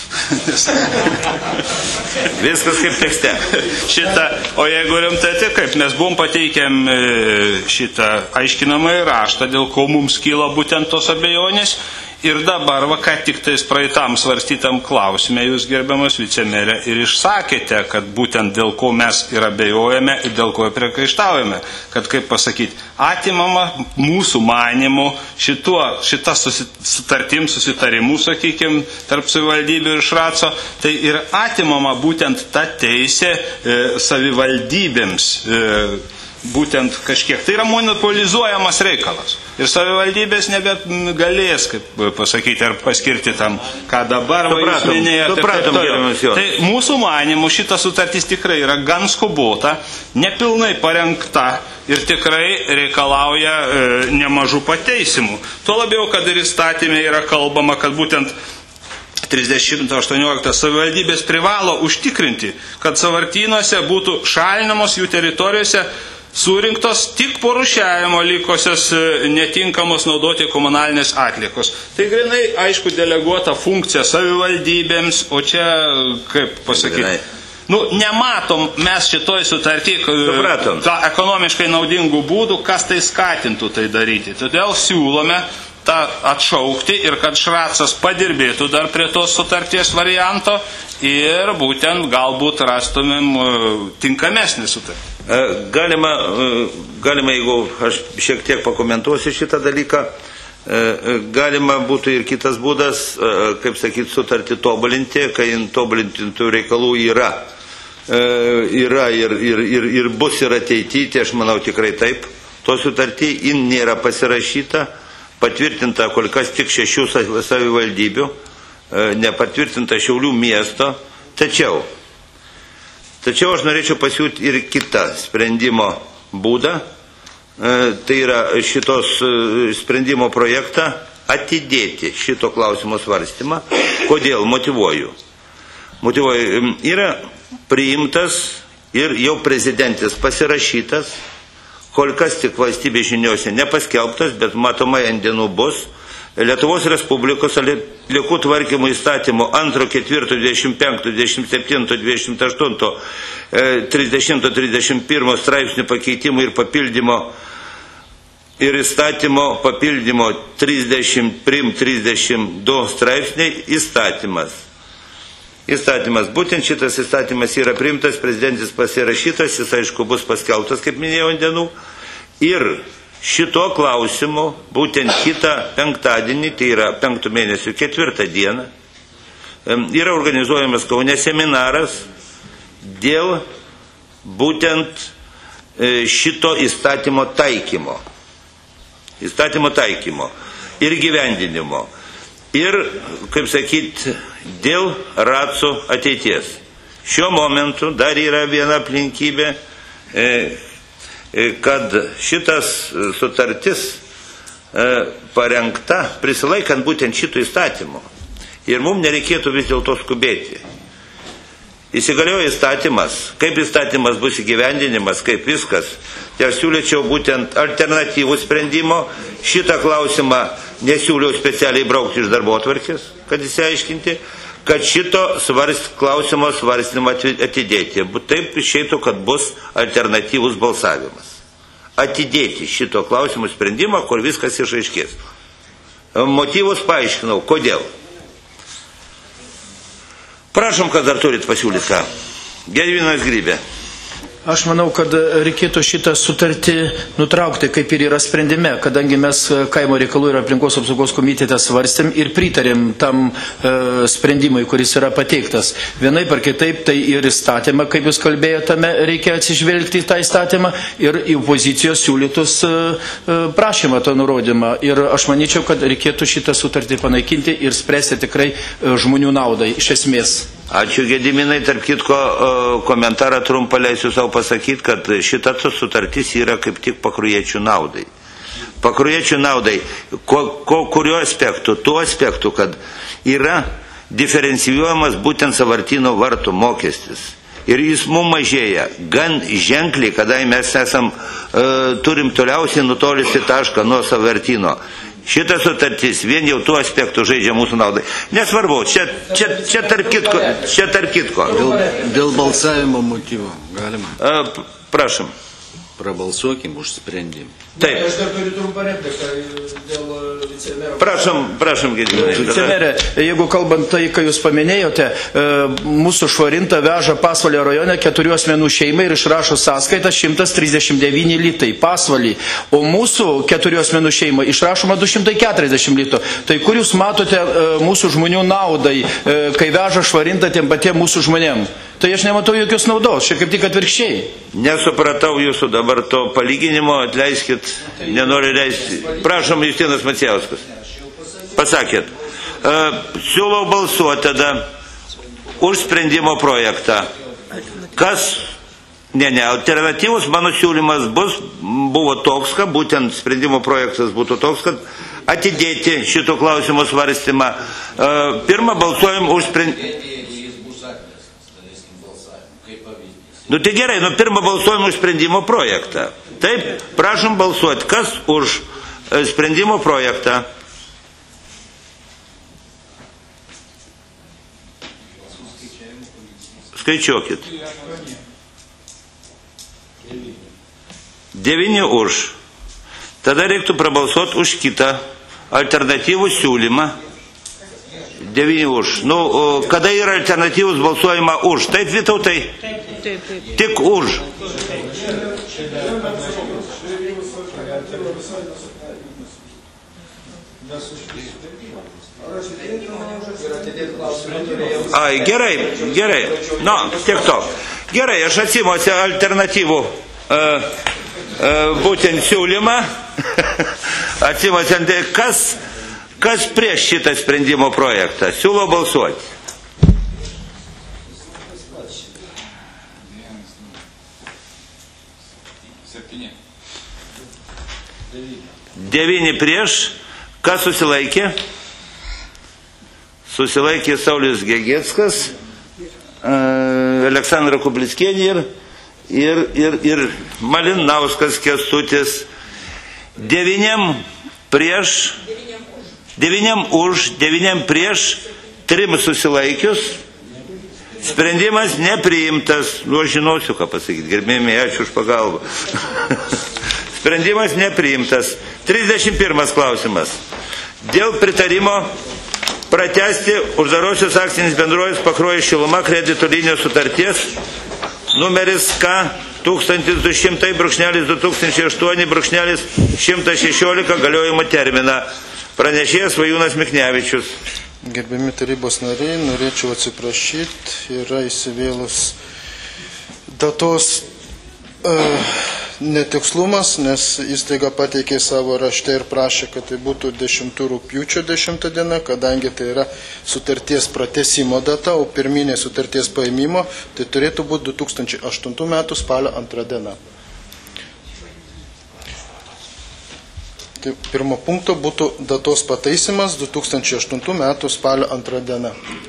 Viskas kaip tekste. Šitą, o jeigu rimtai, tai kaip mes buvom pateikėm šitą aiškinamąjį raštą, dėl ko mums kyla būtent tos abejonės. Ir dabar, va, ką tik tais praeitam svarstytam klausime, jūs gerbiamas vicemerė ir išsakėte, kad būtent dėl ko mes ir abejojame ir dėl ko priekaištaujame, kad, kaip pasakyti, atimama mūsų manimų šituo, šita sutartim, susitarimu, sakykime, tarp savivaldybių ir Šraco, tai ir atimama būtent ta teisė e, savivaldybėms e, būtent kažkiek. Tai yra monopolizuojamas reikalas. Ir savivaldybės nebegalės, kaip pasakyti, ar paskirti tam, ką dabar jūs minėjote. Tai mūsų manimų šita sutartis tikrai yra gan skubota, nepilnai parengta ir tikrai reikalauja e, nemažų pateisimų. Tuo labiau, kad ir įstatymė yra kalbama, kad būtent trisdešimt aštuoniolika savivaldybės privalo užtikrinti, kad sąvartynuose būtų šalinamos jų teritorijose surinktos tik po rūšiavimo likusios netinkamos naudoti komunalinės atliekos. Tai grinai, aišku, deleguota funkcija savivaldybėms, o čia, kaip pasakyti, nu, nematom mes šitoj sutartį tą ekonomiškai naudingų būdų, kas tai skatintų tai daryti. Todėl siūlome tą atšaukti ir kad Šracas padirbėtų dar prie tos sutarties varianto ir būtent galbūt rastumėm tinkamesnį sutartį. Galima, galima, jeigu aš šiek tiek pakomentuosiu šitą dalyką, galima būtų ir kitas būdas, kaip sakyti, sutartį tobulinti, kai tobulintų reikalų yra. Yra ir, ir, ir, ir bus ir ateityje, aš manau tikrai taip. To sutartį jin nėra pasirašyta, patvirtinta kol kas tik šešių savivaldybių, nepatvirtinta Šiaulių miesto, tačiau Tačiau aš norėčiau pasiūlyti ir kitą sprendimo būdą, tai yra šitos sprendimo projektą atidėti šito klausimo svarstymą. Kodėl? Motyvuoju. Motyvuoju. Yra priimtas ir jau prezidentės pasirašytas, kol kas tik valstybės žiniose nepaskelbtas, bet matomai ant dienų bus, Lietuvos Respublikos atliekų tvarkymo įstatymo antro, ketvirto, dvidešimt penkto, dvidešimt septinto, dvidešimt aštunto, trisdešimto, trisdešimt pirmo straipsnių pakeitimo ir papildymo ir įstatymo papildymo trisdešimt pirmas, trisdešimt du straipsniai įstatymas. Įstatymas. Būtent šitas įstatymas yra priimtas, prezidentis pasirašytas, jis aišku bus paskelbtas, kaip minėjau, ant dienų. Ir šito klausimu, būtent kitą penktadienį, tai yra penktų mėnesių ketvirtą dieną, yra organizuojamas Kaune seminaras dėl būtent šito įstatymo taikymo. Įstatymo taikymo ir gyvendinimo. Ir, kaip sakyt, dėl ratsų ateities. Šiuo momentu dar yra viena aplinkybė, kad šitas sutartis parengta prisilaikant būtent šito įstatymo. Ir mums nereikėtų vis dėlto skubėti. Įsigaliojo įstatymas, kaip įstatymas bus įgyvendinimas, kaip viskas. Tai aš siūlyčiau būtent alternatyvų sprendimo. Šitą klausimą nesiūliau specialiai braukti iš darbotvarkės, kad įsiaiškinti, kad šito svarst, klausimo svarstymą atidėti. Taip išeitų, kad bus alternatyvus balsavimas. Atidėti šito klausimo sprendimą, kur viskas išaiškės. Motyvus paaiškinau, kodėl. Prašom, kas dar turit pasiūlyti ką. Gedvinas Grybė. Aš manau, kad reikėtų šitą sutartį nutraukti, kaip ir yra sprendime, kadangi mes kaimo reikalų ir aplinkos apsaugos komitete svarstėm ir pritarėm tam e, sprendimui, kuris yra pateiktas. Vienaip ar kitaip, tai ir įstatymą, kaip jūs kalbėjote, reikia atsižvelgti į tą įstatymą ir į opozicijos siūlytus e, prašymą to nurodymą. Ir aš manyčiau, kad reikėtų šitą sutartį panaikinti ir spręsti tikrai žmonių naudai iš esmės. Ačiū Gediminai, tarp kitko komentarą trumpą leisiu savo pasakyti, kad šita sutartis yra kaip tik pakrujiečių naudai. Pakrujiečių naudai, ko, ko, kurio aspektų? Tuo aspektu, kad yra diferencijuojamas būtent savartino vartų mokestis. Ir jis mums mažėja gan ženkliai, kadangi mes esam, e, turim toliausiai nutolusi tašką nuo savartino. Šita sutartis vien jau tuo aspektu žaidžia mūsų naudai. Nesvarbu, čia, čia, čia tarp kitko. Čia tarp kitko. Dėl, dėl balsavimo motyvo galima. A, prašom. Prabalsuokim už sprendimą. Taip. Aš dar turiu trumpą repliką dėl vicemero. Prašom, prašom, Gediminai. Vicemerė, jeigu kalbant tai, ką jūs paminėjote, mūsų švarinta veža Pasvalio rajone keturių asmenų šeimai ir išrašo sąskaitą šimtas trisdešimt devyni litai Pasvalį, o mūsų keturių asmenų šeimai išrašoma du šimtai keturiasdešimt litų. Tai kur jūs matote mūsų žmonių naudai, kai veža švarinta tiem patiem mūsų žmonėm? Tai aš nematau jokios naudos, čia kaip tik atvirkščiai. Nesupratau jūsų dabar to palyginimo, atleiskit, nenoriu leisti. Prašom, Justinas Macijauskas. Pasakėt. Uh, siūlau balsuoti tada už sprendimo projektą. Kas, ne, ne, alternatyvus mano siūlymas bus, buvo toks, kad būtent sprendimo projektas būtų toks, kad atidėti šito klausimo svarstymą. Uh, pirmą balsuojam už sprendimą. Nu tai gerai, nu pirmą balsuojam už sprendimo projektą. Taip, prašom balsuoti. Kas už sprendimo projektą? Skaičiuokit. Devyni už. Tada reiktų prabalsuoti už kitą alternatyvų siūlymą. Devyni už. Nu, kada yra alternatyvus balsuojama už? Taip, Vytautai? Tik už. Ai, gerai, gerai. Nu, tiek to. Gerai, aš atsimuosiu alternatyvų e, e, būtent siūlymą. Atsimuosiu, kas, kas prieš šitą sprendimo projektą? Siūlo balsuoti. Devyni prieš. Kas susilaikė? Susilaikė Saulius Gegeckas, Aleksandra Kublickienė ir, ir, ir, ir Malinauskas Kęstutis. Devyniam prieš, devyniam už, devyniam prieš, trim susilaikius. Sprendimas nepriimtas. Nu, aš žinosiu, ką pasakyti. Gerbėjami, ačiū už pagalbą. Sprendimas nepriimtas. trisdešimt pirmas klausimas. Dėl pritarimo pratęsti uždarosios akcinės bendrovės Pakruojo Šiluma kredito linijos sutarties numeris K tūkstantis du šimtai du tūkstančiai aštuoni šimtas šešiolika galiojimo terminą. Pranešėjas Svajūnas Miknevičius. Gerbiami tarybos nariai, norėčiau atsiprašyti, yra įsivėlus datos uh, netikslumas, nes įstaiga pateikė savo rašte ir prašė, kad tai būtų dešimto rugpjūčio dešimta diena, kadangi tai yra sutarties pratęsimo data, o pirminė sutarties paėmimo, tai turėtų būti du tūkstančiai aštuntų metų spalio antra diena. Tai pirmo punkto būtų datos pataisimas du tūkstančiai aštuntų metų spalio antra diena.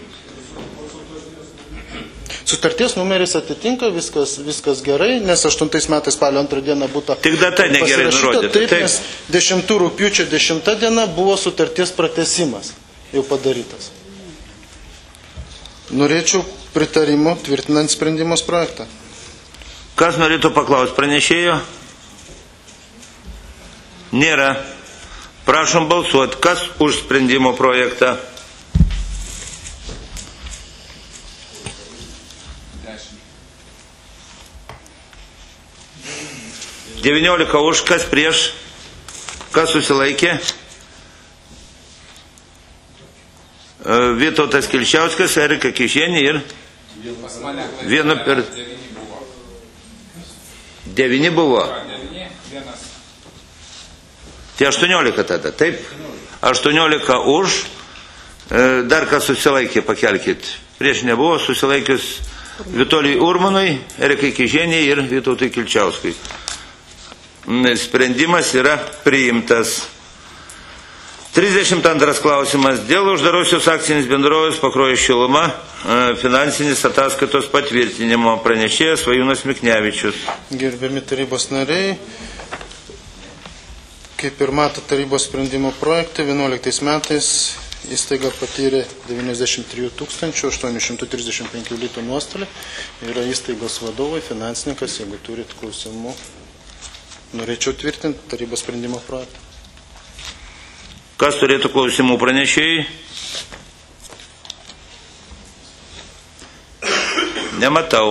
Sutarties numeris atitinka, viskas, viskas gerai, nes aštuntais metais spalio antrą dieną būtų tik data negerai nurodyta. Taip, taip, nes dešimto rugpjūčio dešimta diena buvo sutarties pratęsimas jau padarytas. Norėčiau pritarimo tvirtinant sprendimos projektą. Kas norėtų paklausti pranešėjo? Nėra. Prašom balsuoti. Kas už sprendimo projektą? devyniolika už, kas prieš, kas susilaikė? Vytautas Kilčiauskas, Erika Kišienė ir vienu per... Devyni buvo. Tai aštuoniolika tada, taip? aštuoniolika už, dar kas susilaikė, pakelkit. Prieš nebuvo, susilaikius Vitolijui Urmanui, Erikai Kišienė ir Vytautui Kilčiauskui. Sprendimas yra priimtas. trisdešimt antras klausimas. Dėl uždarosios akcinės bendrovės Pakruojo Šiluma finansinis ataskaitos patvirtinimo pranešėjas Svajūnas Miknevičius. Gerbiami tarybos nariai, kaip ir mato tarybos sprendimo projekte, vienuoliktais metais įstaiga patyrė devyniasdešimt trijų tūkstančių aštuonių šimtų trisdešimt penkių litų nuostolį. Yra įstaigos vadovai, finansininkas, jeigu turit klausimų. Norėčiau tvirtinti tarybos sprendimo projektą. Kas turėtų klausimų pranešėjai? Nematau.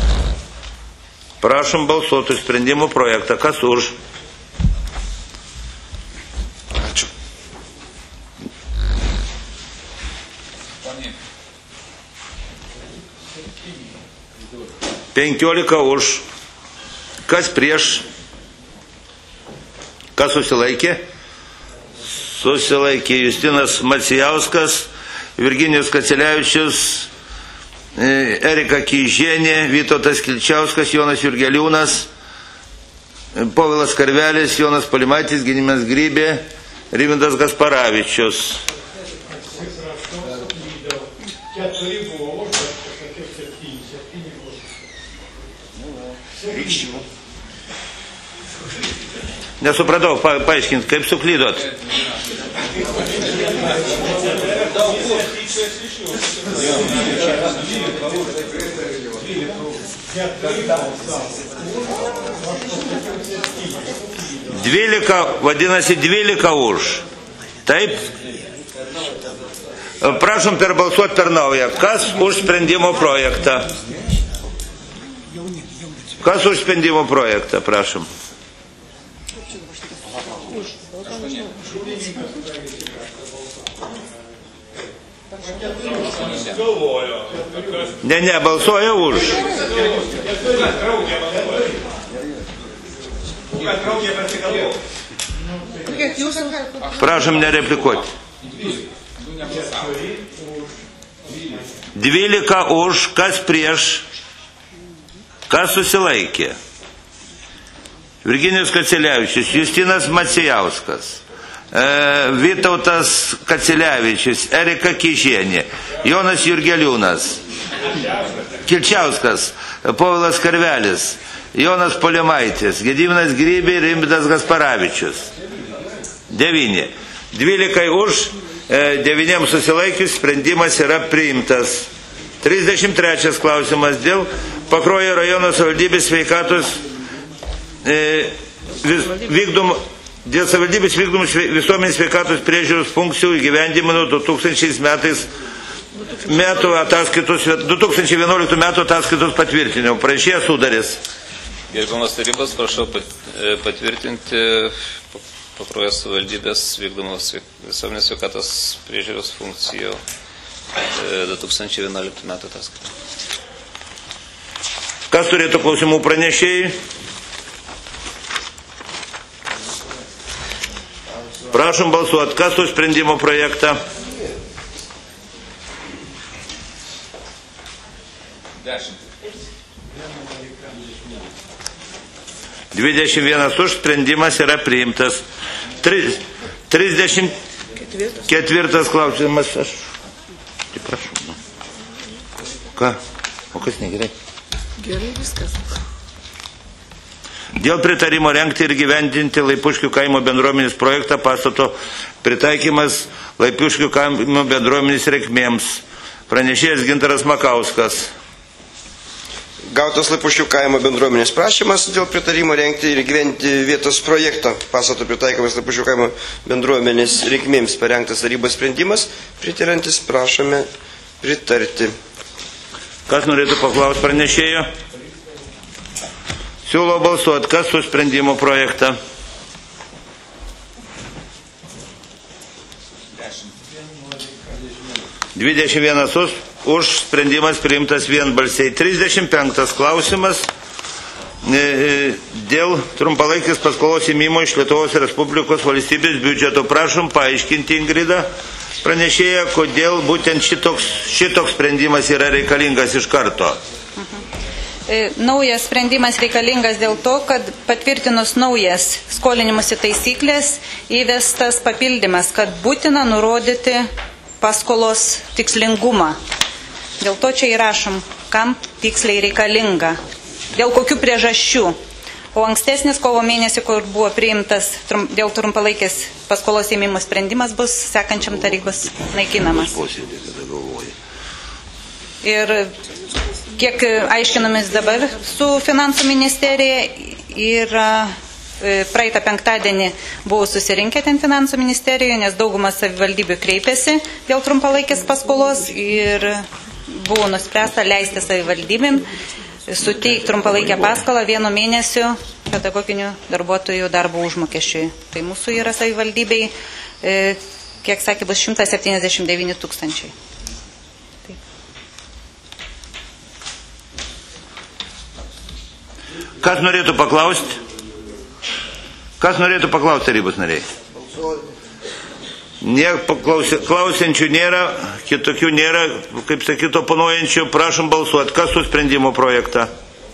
Prašom balsuoti sprendimo projektą. Kas už? Ačiū. penkiolika už. Kas prieš? Kas susilaikė? Susilaikė Justinas Macijauskas, Virginijus Kacelevičius, Erika Kižienė, Vytautas Kilčiauskas, Jonas Jurgeliūnas, Povilas Karvelis, Jonas Polimaitis, Ginimas Grybė, Rimindas Gasparavičius. Keturi buvo už, bet pasakiau septyni, septyni buvo. Rykščių. Nesupratau, pa, paaiškint, kaip suklydot. Dvylika, vadinasi, dvylika už. Taip? Prašom perbalsuoti per naują. Kas už sprendimo projektą? Kas už sprendimo projektą, prašom. Ne, ne, balsuoja už. Prašom nereplikuoti. dvylika už, kas prieš, kas susilaikė. Virginijus Kacelevičius, Justinas Macijauskas, e, Vytautas Kacelevičius, Erika Kižienė, Jonas Jurgeliūnas, Kilčiauskas, Povilas Karvelis, Jonas Polimaitis, Gediminas Grybė ir Rimvydas Gasparavičius. Devyni. Dvylikai už, e, devyniems susilaikius, sprendimas yra priimtas. trisdešimt trečias klausimas dėl Pakruojo rajono savivaldybės sveikatos e, vis, vykdom, dėl savivaldybės vykdomų visuomenės sveikatos priežiūros funkcijų įgyvendinimo du tūkstančiais metais metų ataskaitos, du tūkstančiai vienuoliktų metų ataskaitos patvirtinimo. Prašė sudarės. Gerbiamas tarybos, prašau patvirtinti Pakruojo savivaldybės vykdomos visuomenės sveikatos priežiūros funkcijų du tūkstančiai vienuoliktų metų ataskaitą. Kas turėtų klausimų pranešėjai? Prašom balsuoti. Kas už sprendimo projektą? dvidešimt vienas už, sprendimas yra priimtas. trisdešimt ketvirtas klausimas. Aš tai prašau. Ką? O kas negerai? Gerai viskas. Dėl pritarimo rengti ir gyvendinti Laipuškių kaimo bendruomenės projektą pastato pritaikymas Laipuškių kaimo bendruomenės reikmėms. Pranešėjas Gintaras Makauskas. Gautas Laipuškių kaimo bendruomenės prašymas dėl pritarimo rengti ir gyventi vietos projektą. Pastato pritaikymas Laipuškių kaimo bendruomenės reikmėms parengtas tarybos sprendimas. Pritarantis prašome pritarti. Kas norėtų paklausti pranešėjo? Siūlau balsuoti. Kas už sprendimo projektą? dvidešimt vienas už. Už sprendimas priimtas vienbalsiai. trisdešimt penktas klausimas dėl trumpalaikės paskolos ėmimo iš Lietuvos Respublikos valstybės biudžeto. Prašom paaiškinti, Ingrida, pranešėja, kodėl būtent šitoks, šitoks sprendimas yra reikalingas iš karto. Naujas sprendimas reikalingas dėl to, kad patvirtinus naujas skolinimusi taisyklės įvestas papildymas, kad būtina nurodyti paskolos tikslingumą. Dėl to čia įrašom, kam tiksliai reikalinga, dėl kokių priežasčių. O ankstesnis kovo mėnesį, kur buvo priimtas trum, dėl trumpalaikės paskolos ėmimo sprendimas, bus sekančiam tarybos naikinamas. Ir kiek aiškinamės dabar su finansų ministerija, yra praeitą penktadienį buvo susirinkę ten finansų ministerijoje, nes daugumas savivaldybių kreipėsi dėl trumpalaikės paskolos ir buvo nuspręsta leisti savivaldybėm suteikti trumpalaikę paskolą vieno mėnesio pedagoginių darbuotojų darbo užmokesčiui. Tai mūsų yra savivaldybei, kiek sakė, bus šimtas septyniasdešimt devyni tūkstančiai. Taip. Kas norėtų paklausti? Kas norėtų paklausti tarybos nariai? Niek klausiančių nėra, kitokių nėra, kaip sakytų, oponuojančių. Prašom balsuoti. Kas už sprendimo projektą?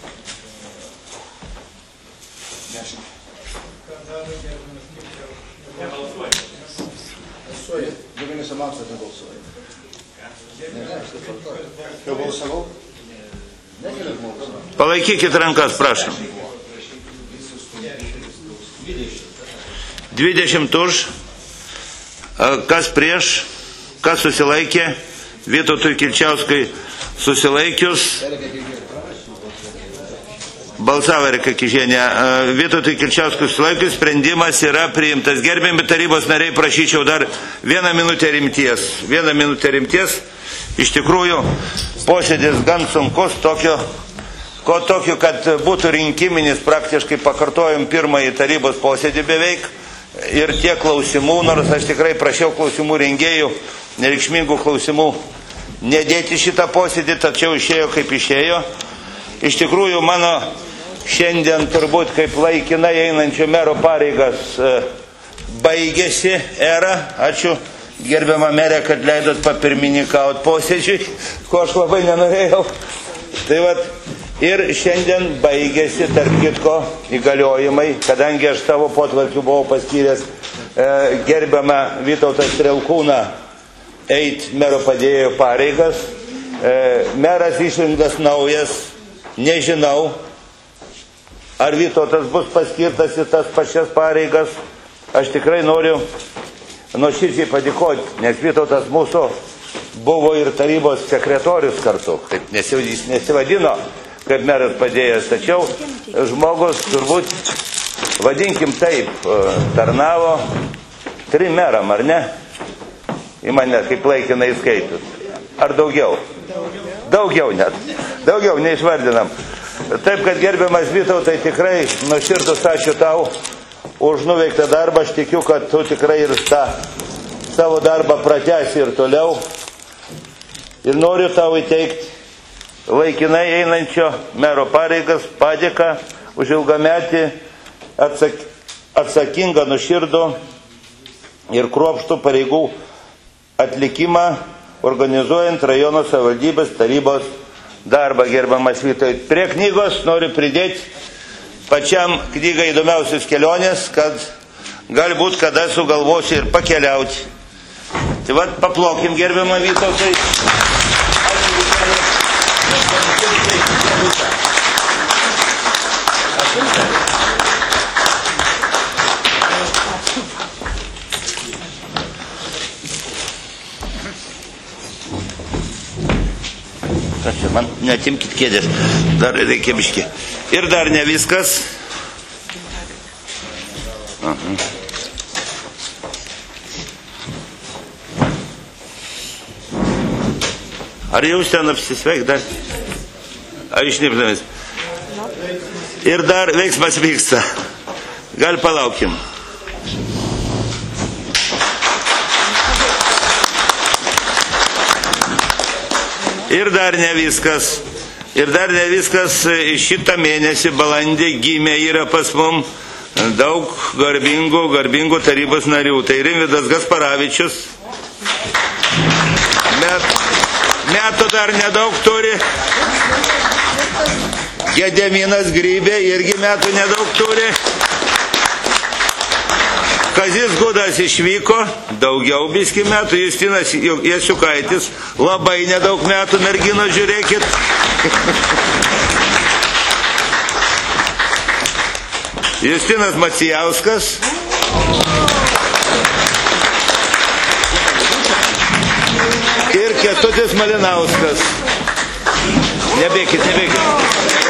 Palaikykit rankas, prašom. dvidešimt už. Kas prieš, kas susilaikė, Vytautui Kilčiauskai susilaikius, balsavo Erika Kižienė, Vytautui Kilčiauskui susilaikius, sprendimas yra priimtas. Gerbiami tarybos nariai, prašyčiau dar vieną minutę rimties. Vieną minutę rimties. Iš tikrųjų, posėdis gan sunkus, tokio ko tokiu, kad būtų rinkiminis, praktiškai pakartojom pirmąjį tarybos posėdį beveik ir tiek klausimų, nors aš tikrai prašiau klausimų rengėjų, nereikšmingų klausimų nedėti šitą posėdį, tačiau išėjo kaip išėjo. Iš tikrųjų, mano šiandien turbūt kaip laikinai einančio mero pareigas baigėsi era. Ačiū gerbiamą merę, kad leidot papirmininkauti posėdžiui, ko aš labai nenorėjau. Tai vat, ir šiandien baigėsi, tarp kitko, įgaliojimai, kadangi aš savo potvarkiu buvau paskyręs e, gerbiamą Vytautą Strelkūną eit mero padėjėjo pareigas. E, meras išrinktas naujas, nežinau, ar Vytautas bus paskirtas į tas pačias pareigas. Aš tikrai noriu nuoširdžiai padėkoti, nes Vytautas mūsų buvo ir tarybos sekretorius kartu, taip jis nesivadino kaip meras padėjęs, tačiau žmogus turbūt, vadinkim taip, tarnavo trim meram, ar ne? Į mane kaip laikinai skaitus. Ar daugiau? Daugiau net. Daugiau neišvardinam. Taip, kad gerbiamas Vytautai, tikrai nuoširdus ačiū tau už nuveiktą darbą. Aš tikiu, kad tu tikrai ir tą savo darbą pratęsi ir toliau. Ir noriu tau įteikti laikinai einančio mero pareigas padėką už ilgametį atsak, atsakingą, nuoširdų ir kruopštų pareigų atlikimą, organizuojant rajono savivaldybės tarybos darbą, gerbiamas Vytautai. Prie knygos noriu pridėti pačiam knygą įdomiausios kelionės, kad galbūt kada sugalvosi ir pakeliauti. Tai vad, paplokim, gerbiamą Vytautai. Kas čia, man neatimkit kėdės, dar reikia biškį. Ir dar ne viskas. Aha. Ar jūs ten apsisveik dar? Ar išnipdamis? Ir dar veiksmas vyksta. Gal palaukim. Ir dar ne viskas. Ir dar ne viskas. Šitą mėnesį balandį gimė yra pas mum daug garbingų, garbingų tarybos narių. Tai Rimvydas Gasparavičius. Met, metų dar nedaug turi. Gedeminas Grybė irgi metų nedaug turi. Kazys Gudas išvyko, daugiau biski metų. Justinas Jasiukaitis, labai nedaug metų, mergino, žiūrėkit. Justinas Macijauskas. Ir Kęstutis Malinauskas. Nebėkit, nebėkit.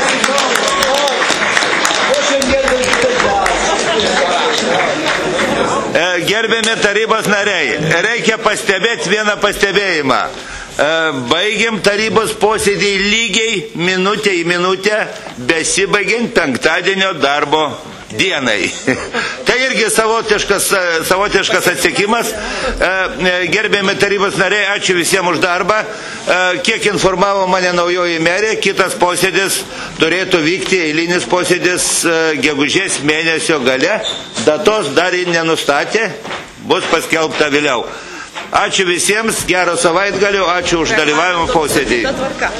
Gerbiami tarybos nariai, reikia pastebėti vieną pastebėjimą. Baigiam tarybos posėdį lygiai minutę į minutę, besibaigiant penktadienio darbo dienai. Tai irgi savotiškas, savotiškas atsiekimas. Gerbiami tarybos nariai, ačiū visiems už darbą. Kiek informavo mane naujoji merė, kitas posėdis turėtų vykti, eilinis posėdis gegužės mėnesio gale. Datos dar nenustatė, bus paskelbta vėliau. Ačiū visiems, gero savaitgalio, ačiū už dalyvavimą posėdį.